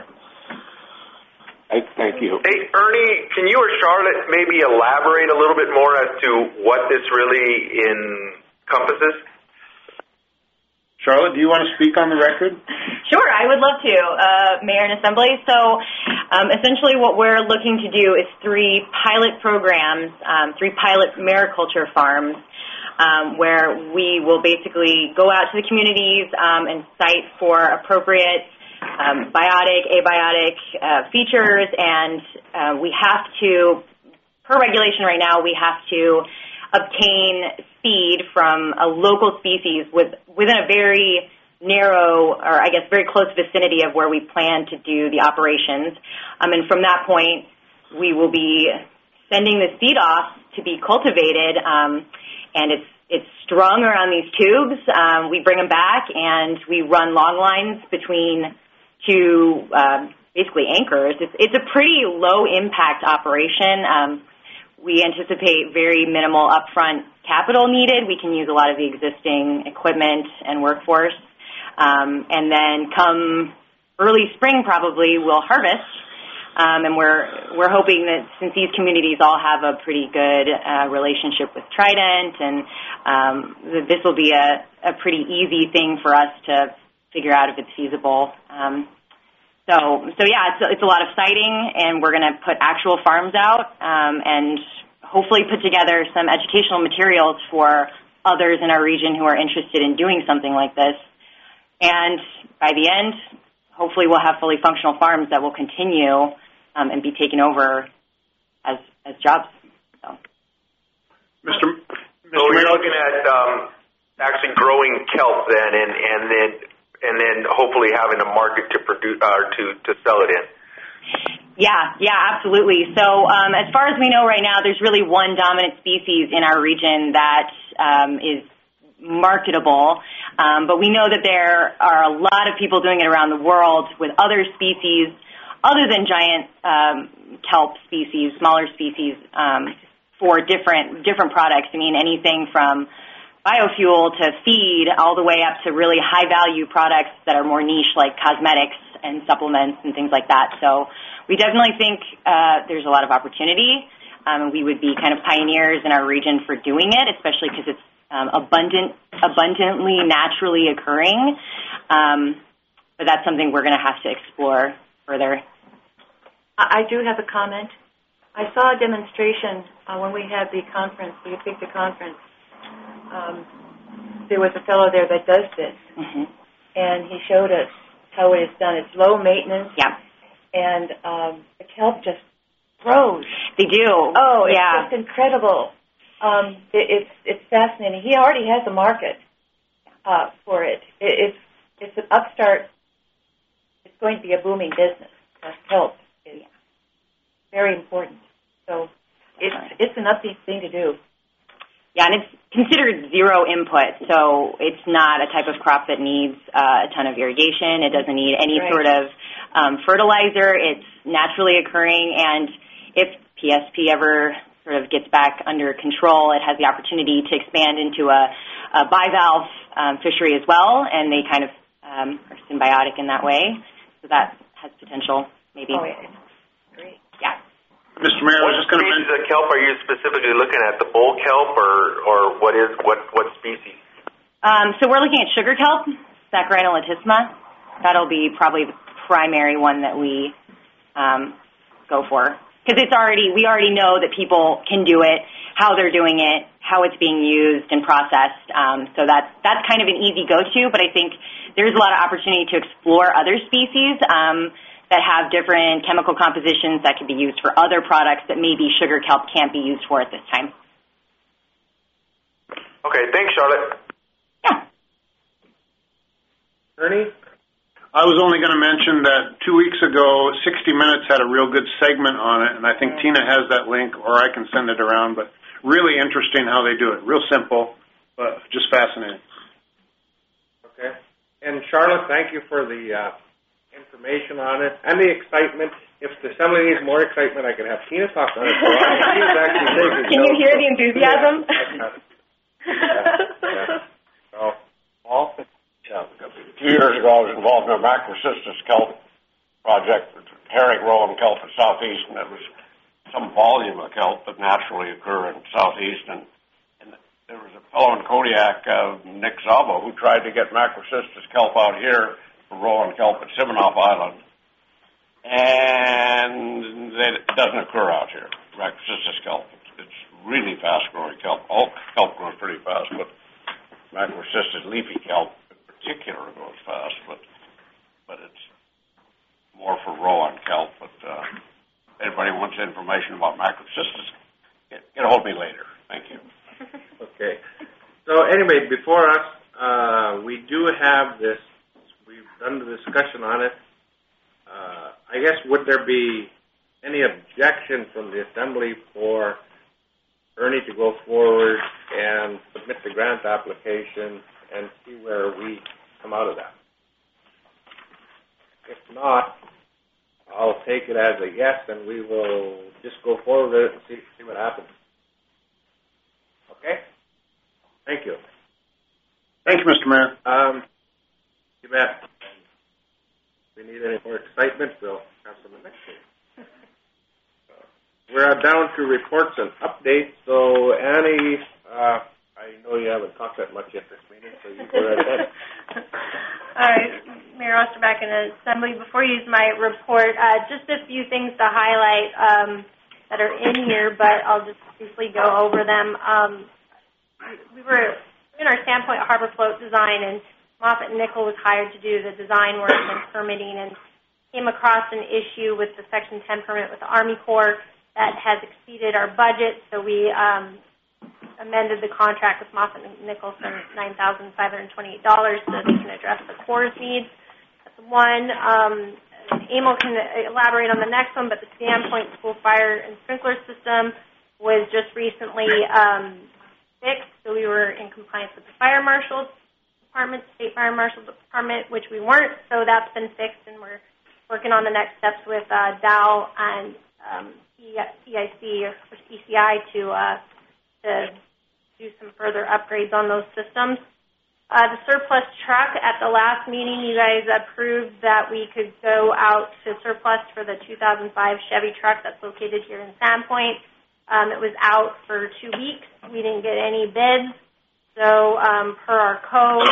Thank you. Hey, Ernie, can you or Charlotte maybe elaborate a little bit more as to what this really encompasses? Charlotte, do you want to speak on the record? Sure, I would love to, Mayor and Assembly. So essentially what we're looking to do is 3 pilot programs, 3 pilot mariculture farms, where we will basically go out to the communities and site for appropriate biotic, abiotic features, and we have to, per regulation right now, we have to obtain seed from a local species within a very narrow, or I guess very close vicinity of where we plan to do the operations. And from that point, we will be sending the seed off to be cultivated, and it's strung around these tubes. We bring them back, and we run long lines between 2 basically anchors. It's a pretty low-impact operation. We anticipate very minimal upfront capital needed. We can use a lot of the existing equipment and workforce. And then come early spring probably we'll harvest. And we're hoping that since these communities all have a pretty good relationship with Trident, and this will be a pretty easy thing for us to figure out if it's feasible. So yeah, it's a lot of siting, and we're going to put actual farms out and hopefully put together some educational materials for others in our region who are interested in doing something like this. And by the end, hopefully we'll have fully functional farms that will continue and be taken over as jobs. So So you're looking at actually growing kelp then, and then hopefully having a market to produce to sell it in. Yeah, absolutely. So as far as we know right now, there's really one dominant species in our region that is marketable, but we know that there are a lot of people doing it around the world with other species other than giant kelp species, smaller species, for different products. I mean, anything from biofuel to feed all the way up to really high-value products that are more niche, like cosmetics and supplements and things like that. So we definitely think there's a lot of opportunity. We would be kind of pioneers in our region for doing it, especially because it's abundantly, naturally occurring. But that's something we're going to have to explore further. I do have a comment. I saw a demonstration when we had the conference, the Upikta conference. There was a fellow there that does this, and he showed us how it is done. It's low maintenance, and the kelp just grows. They do. Oh, it's just incredible. It's fascinating. He already has a market for it. It's an upstart. It's going to be a booming business. Kelp is very important. So it's an upbeat thing to do. Yeah, and it's considered zero input, so it's not a type of crop that needs a ton of irrigation. It doesn't need any sort of fertilizer. It's naturally occurring, and if PSP ever sort of gets back under control, it has the opportunity to expand into a bivalve fishery as well, and they kind of are symbiotic in that way. So that has potential, maybe. Oh, yeah. Great. Yeah. Mr. Mayor, I was just going to mention the kelp. Are you specifically looking at the bull kelp, or what species? So we're looking at sugar kelp, Saccharina latisma. That'll be probably the primary one that we go for, because we already know that people can do it, how they're doing it, how it's being used and processed. So that's kind of an easy go-to. But I think there's a lot of opportunity to explore other species that have different chemical compositions that can be used for other products that maybe sugar kelp can't be used for at this time. Okay, thanks, Charlotte. Yeah. Ernie? I was only going to mention that 2 weeks ago, 60 Minutes had a real good segment on it, and I think Tina has that link, or I can send it around, but really interesting how they do it. Real simple, but just fascinating. Okay. And Charlotte, thank you for the information on it and the excitement. If the assembly needs more excitement, I can have Tina talk on it. Can you hear the enthusiasm? So, Paul? Yeah, a few years ago I was involved in a macrocystis kelp project, herring roe and kelp in Southeast, and there was some volume of kelp that naturally occur in Southeast, and there was a fellow in Kodiak, Nick Zabo, who tried to get macrocystis kelp out here for roe and kelp at Siminoff Island, and it doesn't occur out here, macrocystis kelp. It's really fast-growing kelp. All kelp grows pretty fast, but macrocystis leafy kelp particular goes fast, but it's more for roe and kelp. But anybody wants information about macrocystis, get a hold of me later. Thank you. Okay. So anyway, before us, we do have this. We've done the discussion on it. I guess would there be any objection from the Assembly for Ernie to go forward and submit the grant application and see where we come out of that? If not, I'll take it as a yes, and we will just go forward with it and see what happens. Okay? Thank you. Thank you, Mr. Mayor. You bet. If we need any more excitement, we'll have some the next week. We're down to reports and updates. So, Annie, I know you haven't talked that much at this meeting, so you go right ahead. All right, Mayor Osterbeck and Assembly, before you use my report, just a few things to highlight that are in here, but I'll just briefly go over them. We were in our Sandpoint Harbor Float design, and Moffatt & Nichol was hired to do the design work and permitting, and came across an issue with the Section 10 permit with the Army Corps that has exceeded our budget, so we amended the contract with Moffatt & Nichol for $9,528 so they can address the Corps' needs. That's one. Emil can elaborate on the next one, but the Sandpoint School Fire and Sprinkler System was just recently fixed, so we were in compliance with the Fire Marshal's Department, State Fire Marshal's Department, which we weren't, so that's been fixed, and we're working on the next steps with Dow and EIC or ECI to do some further upgrades on those systems. The surplus truck, at the last meeting, you guys approved that we could go out to surplus for the 2005 Chevy truck that's located here in Sandpoint. It was out for 2 weeks. We didn't get any bids. So per our code,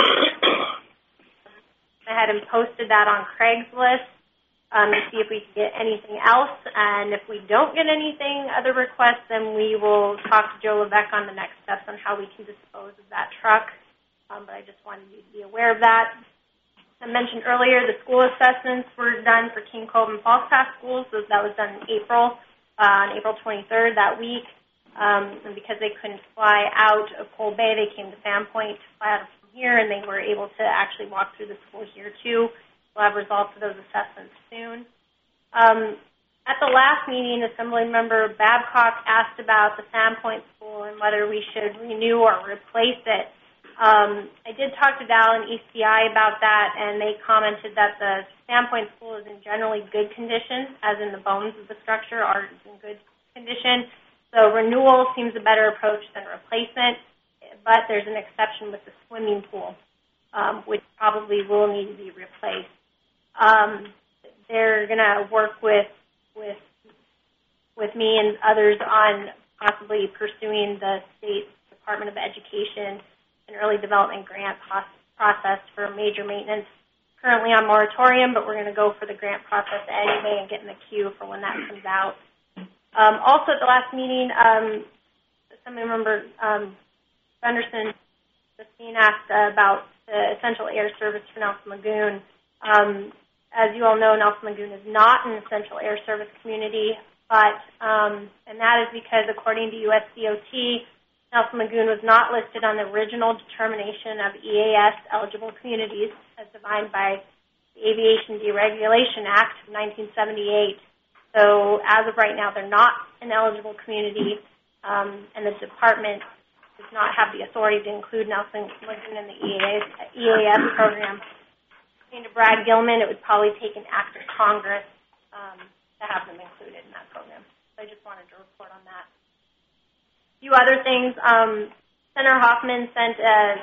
I had posted that on Craigslist to see if we could get anything else. And if we don't get anything, other requests, then we will talk to Joe Levesque on the next steps on how we can dispose of that truck. But I just wanted you to be aware of that. I mentioned earlier the school assessments were done for King Cove and Falls Pass schools. So that was done in April, on April 23rd that week. And because they couldn't fly out of Cold Bay, they came to Sandpoint to fly out from here, and they were able to actually walk through the school here, too. We'll have results of those assessments soon. At the last meeting, Assembly Member Babcock asked about the Sandpoint School and whether we should renew or replace it. I did talk to Dow and ECI about that, and they commented that the Sandpoint School is in generally good condition, as in the bones of the structure are in good condition. So renewal seems a better approach than replacement, but there's an exception with the swimming pool, which probably will need to be replaced. They're going to work with me and others on possibly pursuing the State Department of Education and Early Development grant process for major maintenance. Currently on moratorium, but we're going to go for the grant process anyway and get in the queue for when that comes out. Also at the last meeting, Assembly Member Gunderson Justine asked about the essential air service for Nelson Lagoon. As you all know, Nelson Lagoon is not an essential air service community, but and that is because according to USDOT, Nelson Lagoon was not listed on the original determination of EAS eligible communities as defined by the Aviation Deregulation Act of 1978. So as of right now, they're not an eligible community, and the department does not have the authority to include Nelson Lagoon in the EAS program. To Brad Gilman, it would probably take an act of Congress to have them included in that program. So I just wanted to report on that. A few other things. Senator Hoffman sent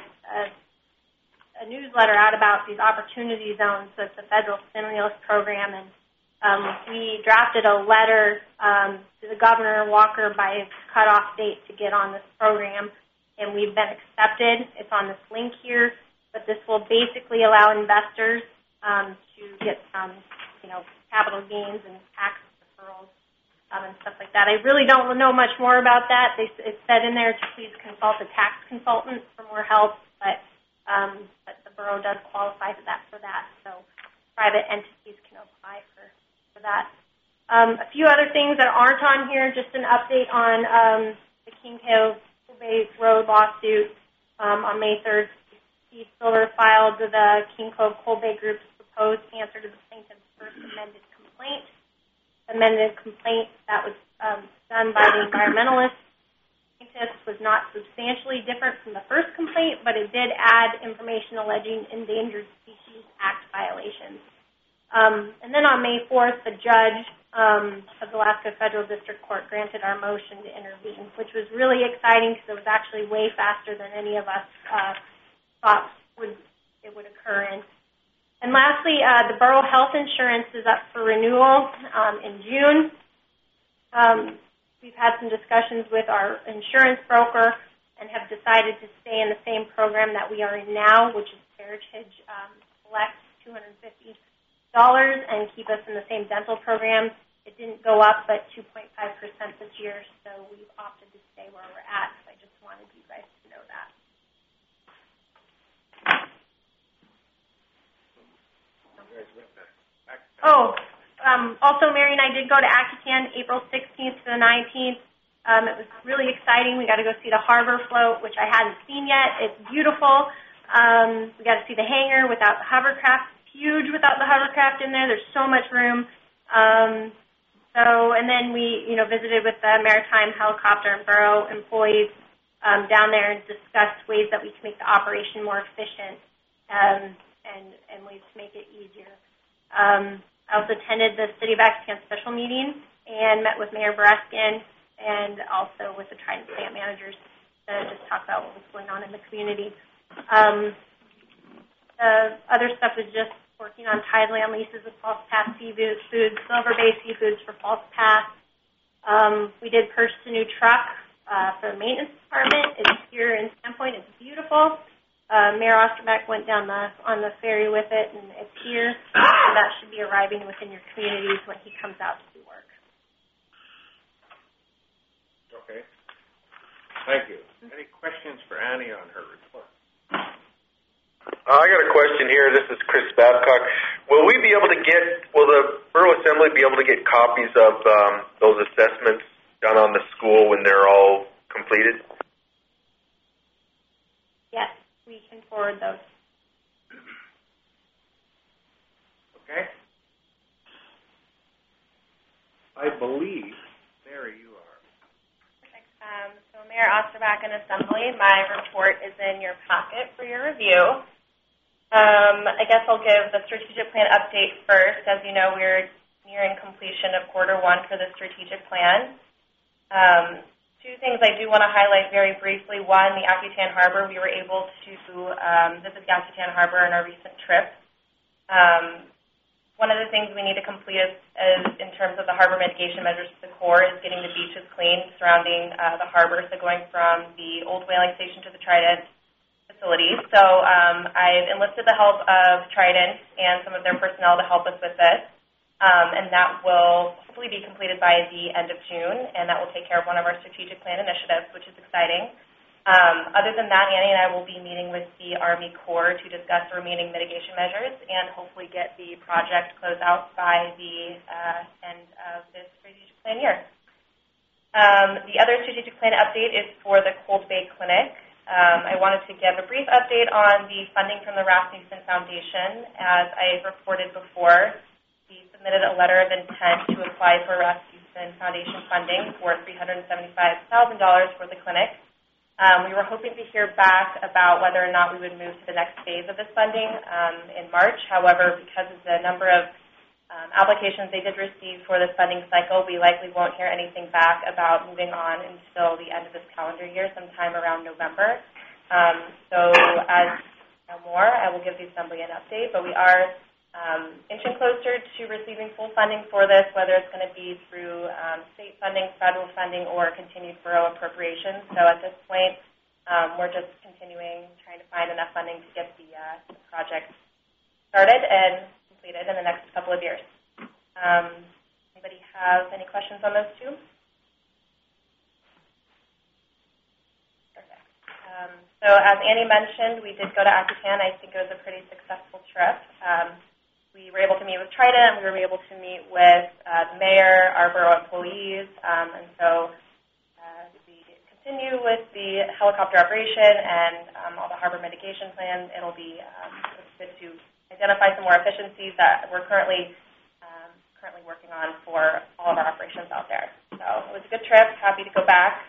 a newsletter out about these opportunity zones. So it's a federal stimulus program, and we drafted a letter to the Governor Walker by cutoff date to get on this program, and we've been accepted. It's on this link here, but this will basically allow investors to get some, capital gains and tax deferrals and stuff like that. I really don't know much more about that. It said in there to please consult a tax consultant for more help, but the borough does qualify for that. So private entities can apply for that. A few other things that aren't on here, just an update on the King Cove Bay Road lawsuit. On May 3rd, Steve Silver filed the King Cove Coal Bay Group's proposed answer to the plaintiff's first amended complaint. The amended complaint that was done by the environmentalist plaintiffs was not substantially different from the first complaint, but it did add information alleging Endangered Species Act violations. And then on May 4th, the judge of the Alaska Federal District Court granted our motion to intervene, which was really exciting because it was actually way faster than any of us thought it would occur in. And lastly, the borough health insurance is up for renewal in June. We've had some discussions with our insurance broker and have decided to stay in the same program that we are in now, which is Heritage Select, $250, and keep us in the same dental program. It didn't go up, but 2.5% this year, so we've opted to stay where we're at. So I just wanted you guys to know that. Also, Mary and I did go to Akutan April 16th to the 19th. It was really exciting. We got to go see the harbor float, which I hadn't seen yet. It's beautiful. We got to see the hangar without the hovercraft. It's huge without the hovercraft in there. There's so much room. And then we, visited with the Maritime Helicopter and Borough employees down there and discussed ways that we can make the operation more efficient and ways to make it easier. I also attended the City of Akutan special meeting and met with Mayor Bereskin and also with the Trident plant managers to just talk about what was going on in the community. The other stuff is just working on Tideland leases with False Pass Seafoods, Silver Bay Seafoods for False Pass. We did purchase a new truck for the maintenance department. It's here in Sandpoint. It's beautiful. Mayor Osterbeck went down on the ferry with it, and it's here. And that should be arriving within your communities when he comes out to do work. Okay. Thank you. Any questions for Annie on her report? I got a question here. This is Chris Babcock. Will the Borough Assembly be able to get copies of those assessments done on the school when they're all completed? Yes, we can forward those. Okay. I believe, Mary, you are. Perfect. So Mayor Osterbeck and Assembly, my report is in your packet for your review. I guess I'll give the strategic plan update first. As you know, we're nearing completion of quarter one for the strategic plan. Two things I do want to highlight very briefly. One, the Akutan Harbor. We were able to visit the Akutan Harbor on our recent trip. One of the things we need to complete is in terms of the harbor mitigation measures to the core is getting the beaches clean surrounding the harbor, so going from the old whaling station to the Trident facility. So I've enlisted the help of Trident and some of their personnel to help us with this. And that will hopefully be completed by the end of June, and that will take care of one of our strategic plan initiatives, which is exciting. Other than that, Annie and I will be meeting with the Army Corps to discuss the remaining mitigation measures and hopefully get the project closed out by the end of this strategic plan year. The other strategic plan update is for the Cold Bay Clinic. I wanted to give a brief update on the funding from the Rasmussen Foundation. As I reported before, we submitted a letter of intent to apply for Rasmussen Foundation funding for $375,000 for the clinic. We were hoping to hear back about whether or not we would move to the next phase of this funding in March. However, because of the number of applications they did receive for this funding cycle, we likely won't hear anything back about moving on until the end of this calendar year, sometime around November. So as I know more, I will give the Assembly an update, but we are inching closer to receiving full funding for this, whether it's going to be through state funding, federal funding, or continued borough appropriations. So at this point, we're just continuing, trying to find enough funding to get the project started and completed in the next couple of years. Anybody have any questions on those two? Perfect. So as Annie mentioned, we did go to Akutan. I think it was a pretty successful trip. We were able to meet with Trident. We were able to meet with the mayor, our borough employees, and so we continue with the helicopter operation and all the harbor mitigation plans. It'll be good to identify some more efficiencies that we're currently working on for all of our operations out there. So it was a good trip. Happy to go back.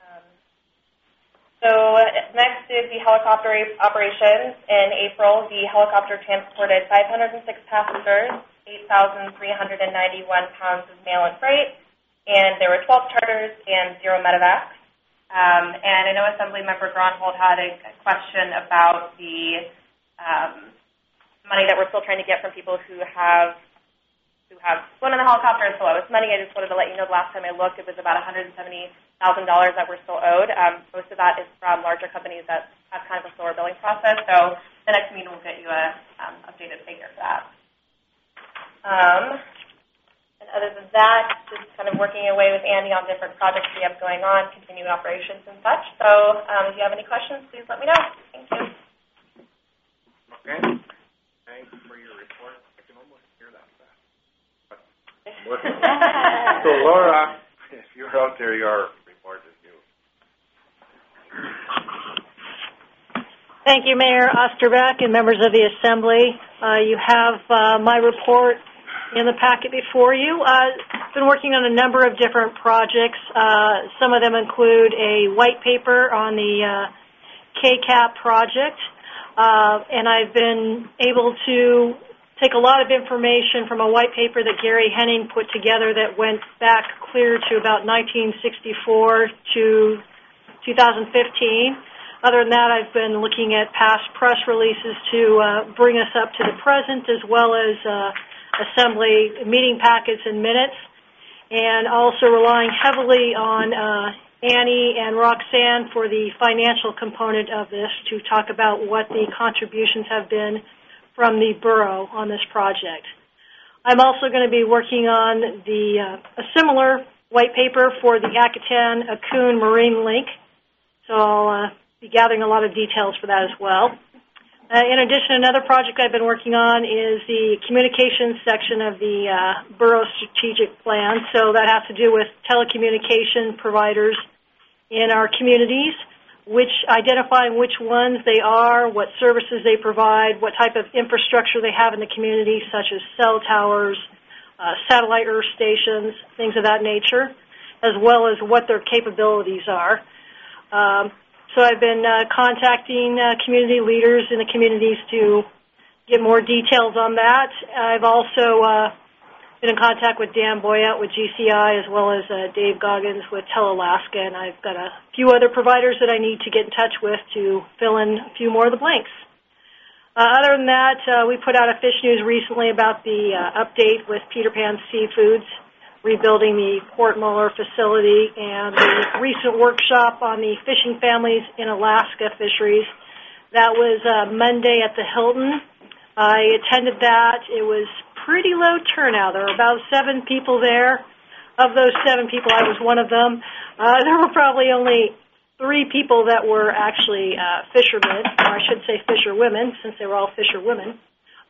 So next is the helicopter operations. In April, the helicopter transported 506 passengers, 8,391 pounds of mail and freight, and there were 12 charters and 0 medevacs. And I know Assemblymember Gronhold had a question about the money that we're still trying to get from people who have flown in the helicopter and still owe us money. I just wanted to let you know the last time I looked, it was about $170,000 that we're still owed. Most of that is from larger companies that have kind of a slower billing process. So the next meeting will get you a updated figure for that. And other than that, just kind of working away with Andy on different projects we have going on, continuing operations and such. So if you have any questions, please let me know. Thank you. Okay. Thanks for your report. I can almost hear that fast. So, Laura, if you're out there, your report is due. Thank you, Mayor Osterbeck and members of the Assembly. You have my report in the packet before you. I've been working on a number of different projects. Some of them include a white paper on the KCAP project. And I've been able to take a lot of information from a white paper that Gary Henning put together that went back clear to about 1964 to 2015. Other than that, I've been looking at past press releases to bring us up to the present, as well as Assembly meeting packets and minutes, and also relying heavily on Annie and Roxanne for the financial component of this to talk about what the contributions have been from the borough on this project. I'm also going to be working on a similar white paper for the Akutan-Akun Marine Link, so I'll be gathering a lot of details for that as well. In addition, another project I've been working on is the communications section of the borough strategic plan, so that has to do with telecommunication providers in our communities, identifying which ones they are, what services they provide, what type of infrastructure they have in the community, such as cell towers, satellite earth stations, things of that nature, as well as what their capabilities are. So I've been contacting community leaders in the communities to get more details on that. I've also been in contact with Dan Boyett with GCI, as well as Dave Goggins with Telalaska, and I've got a few other providers that I need to get in touch with to fill in a few more of the blanks. Other than that, we put out a fish news recently about the update with Peter Pan Seafoods, rebuilding the Port Muller facility, and the recent workshop on the fishing families in Alaska fisheries. That was Monday at the Hilton. I attended that. It was pretty low turnout. There were about 7 people there. Of those 7 people, I was one of them. There were probably only 3 people that were actually fishermen, or I should say fisherwomen, since they were all fisherwomen,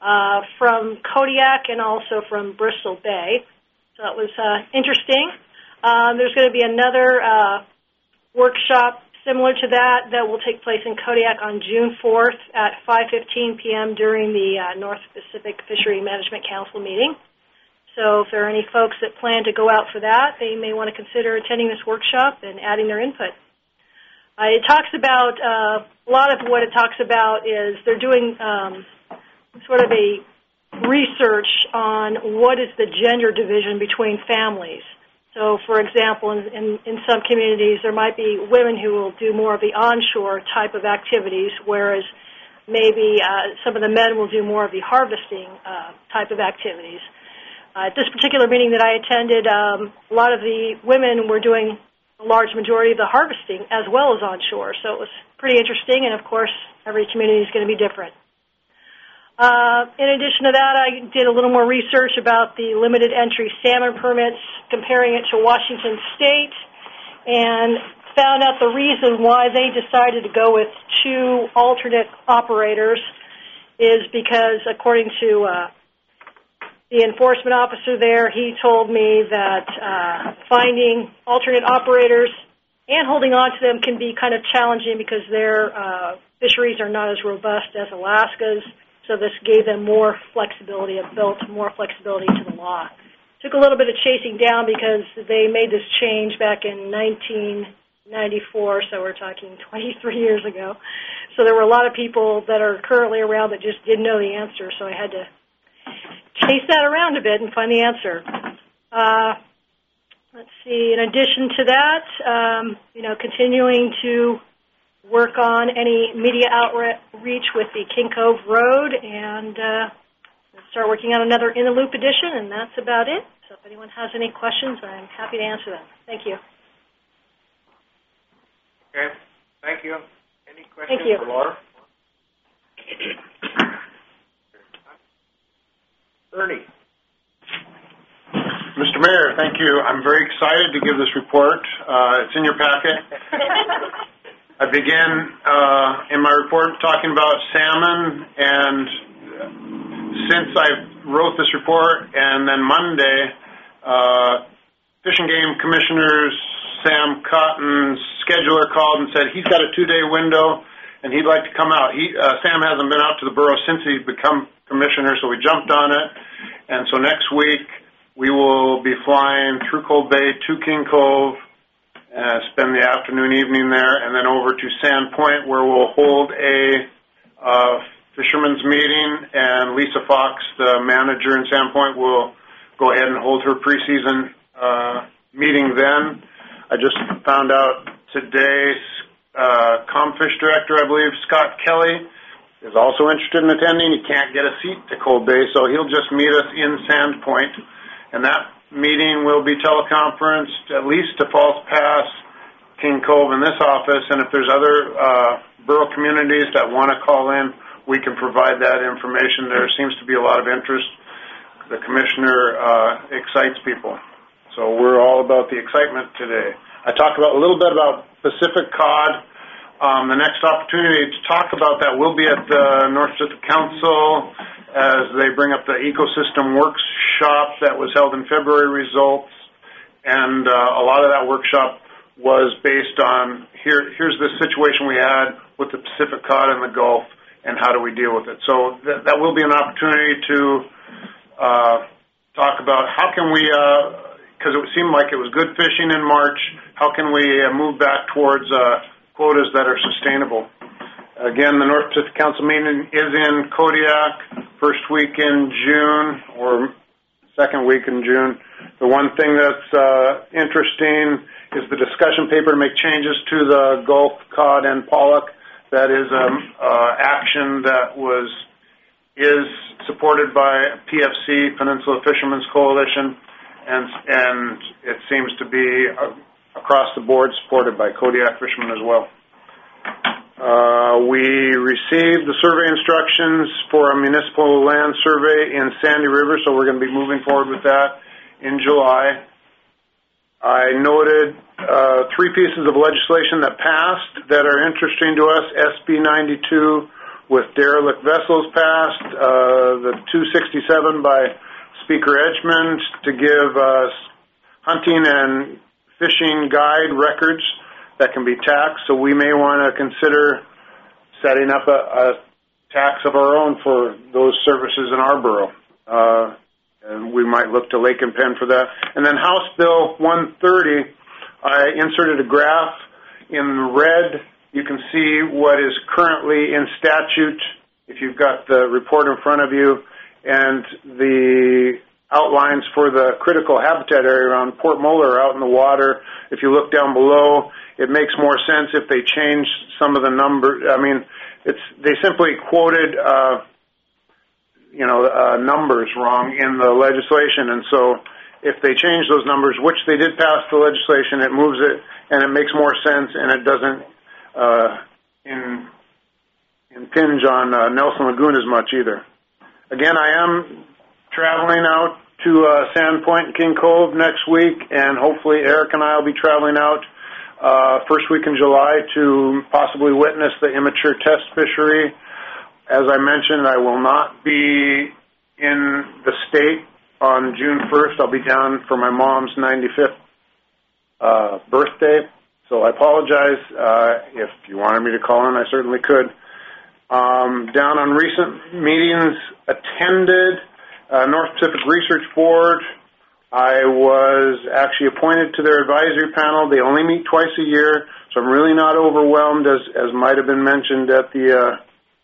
from Kodiak and also from Bristol Bay. So that was interesting. There's going to be another workshop similar to that will take place in Kodiak on June 4th at 5:15 p.m. during the North Pacific Fishery Management Council meeting. So if there are any folks that plan to go out for that, they may want to consider attending this workshop and adding their input. It talks about, a lot of what it talks about is they're doing sort of a research on what is the gender division between families. So, for example, in some communities, there might be women who will do more of the onshore type of activities, whereas maybe some of the men will do more of the harvesting type of activities. At this particular meeting that I attended, a lot of the women were doing a large majority of the harvesting as well as onshore. So it was pretty interesting, and, of course, every community is going to be different. In addition to that, I did a little more research about the limited entry salmon permits, comparing it to Washington State, and found out the reason why they decided to go with 2 alternate operators is because, according to the enforcement officer there, he told me that finding alternate operators and holding on to them can be kind of challenging because their fisheries are not as robust as Alaska's. So this gave them more flexibility, it built more flexibility to the law. Took a little bit of chasing down because they made this change back in 1994, so we're talking 23 years ago. So there were a lot of people that are currently around that just didn't know the answer, so I had to chase that around a bit and find the answer. Let's see, in addition to that, continuing to work on any media outreach with the King Cove Road, and start working on another In the Loop edition, and that's about it. So if anyone has any questions, I'm happy to answer them. Thank you. Okay, thank you. Any questions Thank you. for Laura? Ernie. Mr. Mayor, thank you. I'm very excited to give this report. It's in your packet. I begin in my report talking about salmon, and since I wrote this report, and then Monday, Fish and Game Commissioner Sam Cotton's scheduler called and said he's got a 2-day window and he'd like to come out. Sam hasn't been out to the borough since he's become commissioner, so we jumped on it. And so next week we will be flying through Cold Bay to King Cove, spend the afternoon, evening there, and then over to Sand Point, where we'll hold a fisherman's meeting, and Lisa Fox, the manager in Sand Point, will go ahead and hold her preseason meeting then. I just found out today, Comfish director, I believe, Scott Kelly, is also interested in attending. He can't get a seat to Cold Bay, so he'll just meet us in Sand Point, and that meeting will be teleconferenced at least to Falls Pass, King Cove, in this office, and if there's other borough communities that want to call in, we can provide that information. There seems to be a lot of interest. The commissioner excites people, so we're all about the excitement today. I talked a little bit about Pacific Cod. The next opportunity to talk about that will be at the North Pacific Council as they bring up the ecosystem workshop that was held in February results. And a lot of that workshop was based on here's the situation we had with the Pacific Cod in the Gulf and how do we deal with it. So that will be an opportunity to talk about how can we, because it seemed like it was good fishing in March, how can we move back towards quotas that are sustainable. Again, the North Pacific Council meeting is in Kodiak, first week in June or second week in June. The one thing that's interesting is the discussion paper to make changes to the Gulf Cod and Pollock. That is action that is supported by PFC, Peninsula Fishermen's Coalition, and it seems to be across the board supported by Kodiak fishermen as well. We received the survey instructions for a municipal land survey in Sandy River, so we're going to be moving forward with that in July. I noted 3 pieces of legislation that passed that are interesting to us. SB 92 with derelict vessels passed, the 267 by Speaker Edgmond to give hunting and fishing guide records that can be taxed, so we may want to consider setting up a tax of our own for those services in our borough. And we might look to Lake and Penn for that. And then House Bill 130, I inserted a graph in red. You can see what is currently in statute if you've got the report in front of you, and the outlines for the critical habitat area around Port Muller out in the water. If you look down below, it makes more sense if they change some of the numbers. I mean, they simply quoted numbers wrong in the legislation, and so if they change those numbers, which they did pass the legislation, it moves it and it makes more sense, and it doesn't impinge on Nelson Lagoon as much either. Again, I am traveling out to Sandpoint and King Cove next week, and hopefully Eric and I will be traveling out first week in July to possibly witness the immature test fishery. As I mentioned, I will not be in the state on June 1st. I'll be down for my mom's 95th birthday, so I apologize. If you wanted me to call in, I certainly could. Down on recent meetings attended, North Pacific Research Board. I was actually appointed to their advisory panel. They only meet twice a year, so I'm really not overwhelmed, as might have been mentioned at the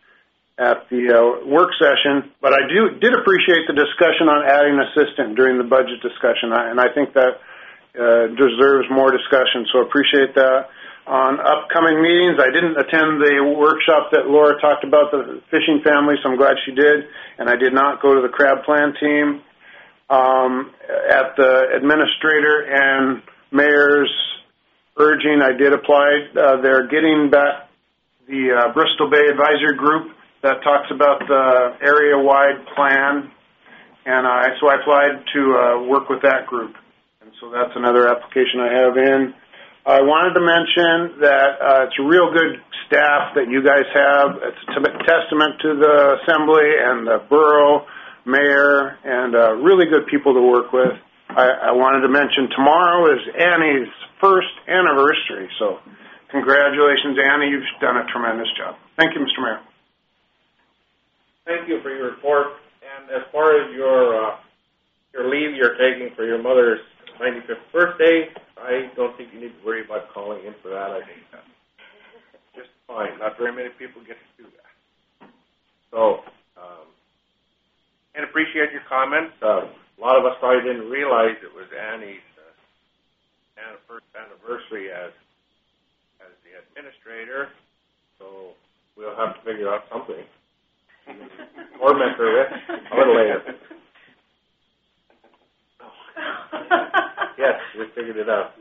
work session. But I did appreciate the discussion on adding an assistant during the budget discussion, and I think that deserves more discussion, so appreciate that. On upcoming meetings, I didn't attend the workshop that Laura talked about, the fishing family, so I'm glad she did, and I did not go to the crab plan team. At the administrator and mayor's urging, I did apply. They're getting back the Bristol Bay Advisory Group that talks about the area-wide plan, and so I applied to work with that group, and so that's another application I have in. I wanted to mention that it's a real good staff that you guys have. It's a testament to the Assembly and the borough, mayor, and really good people to work with. I wanted to mention tomorrow is Annie's first anniversary, so congratulations, Annie. You've done a tremendous job. Thank you, Mr. Mayor. Thank you for your report. And as far as your leave you're taking for your mother's 95th birthday, I don't think you need to worry about calling in for that. I think that's just fine. Not very many people get to do that. So, and appreciate your comments. A lot of us probably didn't realize it was Annie's first anniversary as the administrator. So we'll have to figure out something. Torment her with a little later. Yes, we figured it out.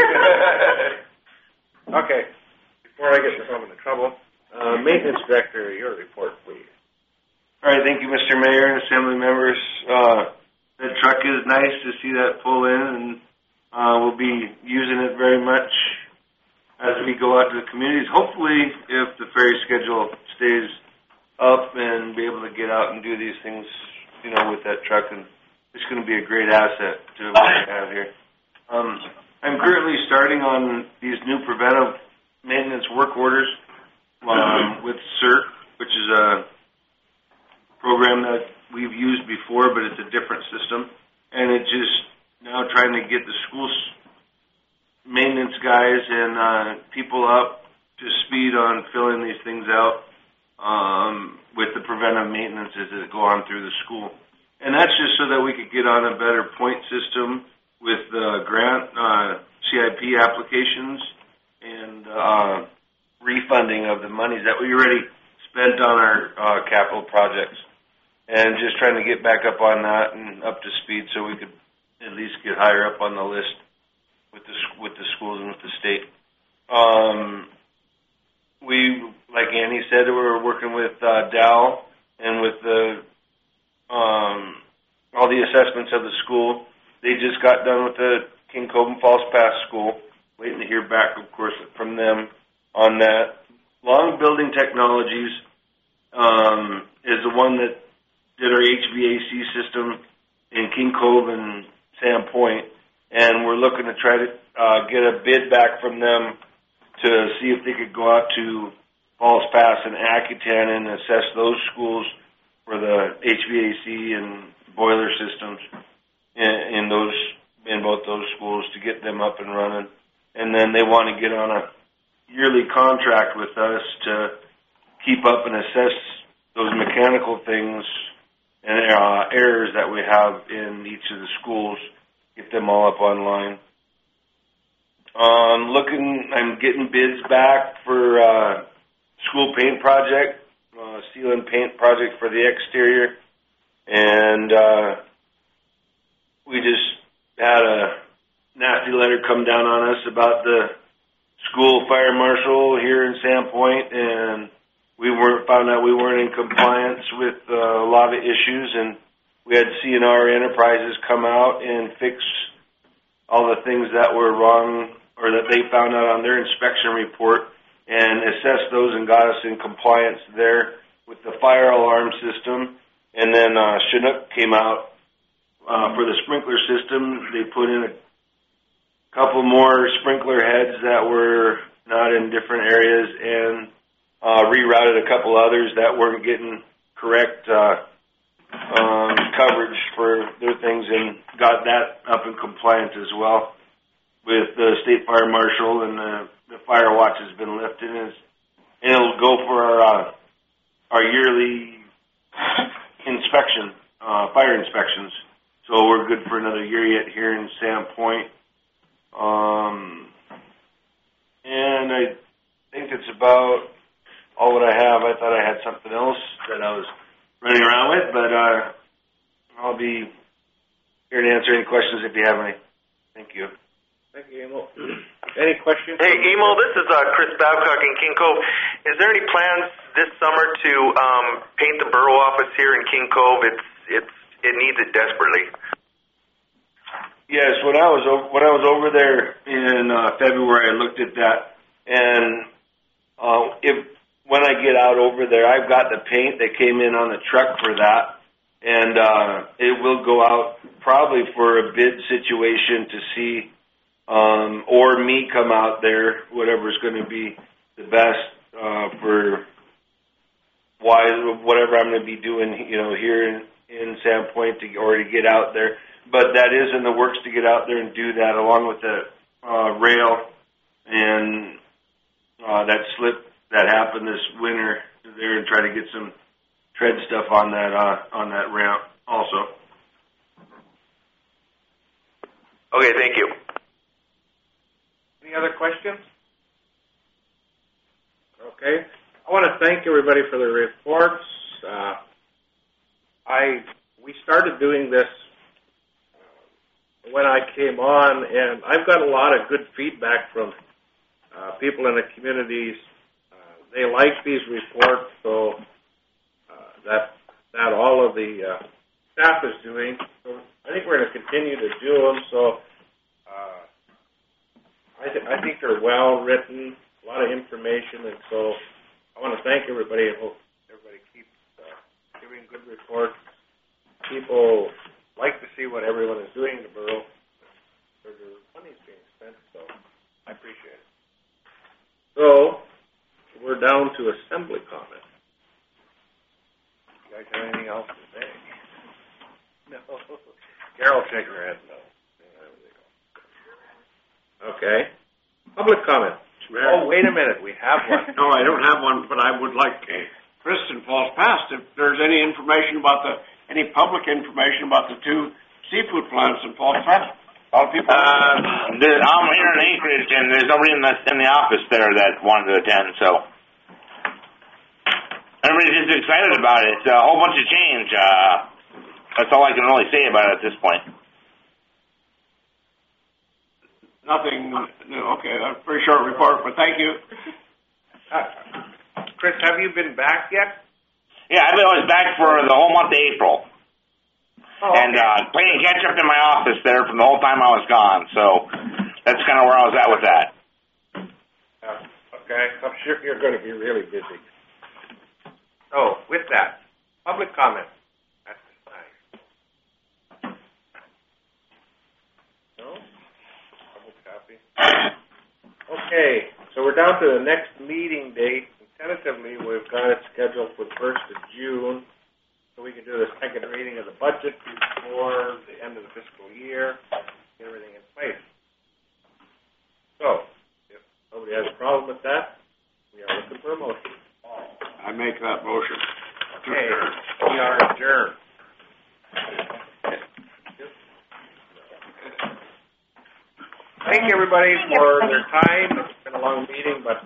Okay, before I get myself into trouble, maintenance director, your report, please. All right, thank you, Mr. Mayor and Assembly members. The truck is nice to see that pull in, and we'll be using it very much as we go out to the communities. Hopefully, if the ferry schedule stays up and be able to get out and do these things, with that truck, and it's going to be a great asset to what we have here. I'm currently starting on these new preventive maintenance work orders with CERT, which is a program that we've used before, but it's a different system. And it's just now trying to get the school maintenance guys and people up to speed on filling these things out with the preventive maintenance as they go on through the school. And that's just so that we could get on a better point system with the grant CIP applications and refunding of the monies that we already spent on our capital projects, and just trying to get back up on that and up to speed so we could at least get higher up on the list with the schools and with the state. We, like Annie said, we're working with Dow and with the all the assessments of the school. They just got done with the King Cove and Falls Pass School. Waiting to hear back, of course, from them on that. Long Building Technologies is the one that did our HVAC system in King Cove and Sandpoint. And and we're looking to try to get a bid back from them to see if they could go out to Falls Pass and Accutan and assess those schools for the HVAC and boiler systems in both those schools to get them up and running. And then they want to get on a yearly contract with us to keep up and assess those mechanical things and errors that we have in each of the schools, get them all up online. I'm getting bids back for school paint project, seal and paint project for the exterior, and we just had a nasty letter come down on us about the school fire marshal here in Sandpoint, and found out we weren't in compliance with a lot of issues, and we had CNR Enterprises come out and fix all the things that were wrong or that they found out on their inspection report and assessed those and got us in compliance there with the fire alarm system. And then Chinook came out for the sprinkler system. They put in a couple more sprinkler heads that were not in different areas and rerouted a couple others that weren't getting correct coverage for their things and got that up in compliance as well with the state fire marshal, and the fire watch has been lifted, and it'll go for our yearly inspection, fire inspections. So we're good for another year yet here in Sandpoint. And I think it's about all what I have. I thought I had something else that I was running around with, but I'll be here to answer any questions if you have any. Thank you. Thank you, Emil. Any questions? Hey, Emil, this is Chris Babcock in King Cove. Is there any plans this summer to paint the borough office here in King Cove? It needs it desperately. Yes, when I was over there in February, I looked at that, and when I get out over there, I've got the paint that came in on the truck for that, and it will go out probably for a bid situation to see, or me come out there, whatever's going to be the best for whatever I'm going to be doing, here in Sandpoint to get out there. But that is in the works to get out there and do that, along with the rail and that slip that happened this winter there, and try to get some tread stuff on that ramp also. Okay, thank you. Any other questions? Okay. I want to thank everybody for their reports. We started doing this when I came on, and I've got a lot of good feedback from people in the communities. They like these reports, so that all of the staff is doing. So I think we're going to continue to do them. So I think they're well written, a lot of information, and so I want to thank everybody and hope everybody keeps giving good reports. People like to see what everyone is doing in the borough. Their money is being spent, so I appreciate it. So we're down to assembly comment. You guys have anything else to say? No. Carol, shake your head. No. Okay. Public comment. Oh, wait a minute. We have one. No, I don't have one, but I would like Chris in Falls Pass, if there's any information about any public information about the two seafood plants in Falls Pass. A lot of people. I'm here in Anchorage, and there's nobody in the office there that wanted to attend, so everybody's just excited about it. It's a whole bunch of change. That's all I can really say about it at this point. Nothing new. Okay, that's a pretty short report, but thank you. Chris, have you been back yet? Yeah, I was back for the whole month of April. Oh, okay. And playing catch up in my office there from the whole time I was gone. So that's kind of where I was at with that. Okay, I'm sure you're going to be really busy. So, with that, public comment. That's nice. No? Okay, so we're down to the next meeting date. Tentatively, we've got it scheduled for the 1st of June, so we can do the second reading of the budget before the end of the fiscal year, get everything in place. So, if nobody has a problem with that, we are looking for a motion. I make that motion. Okay, we are adjourned. Thank everybody for their time. It's been a long meeting, but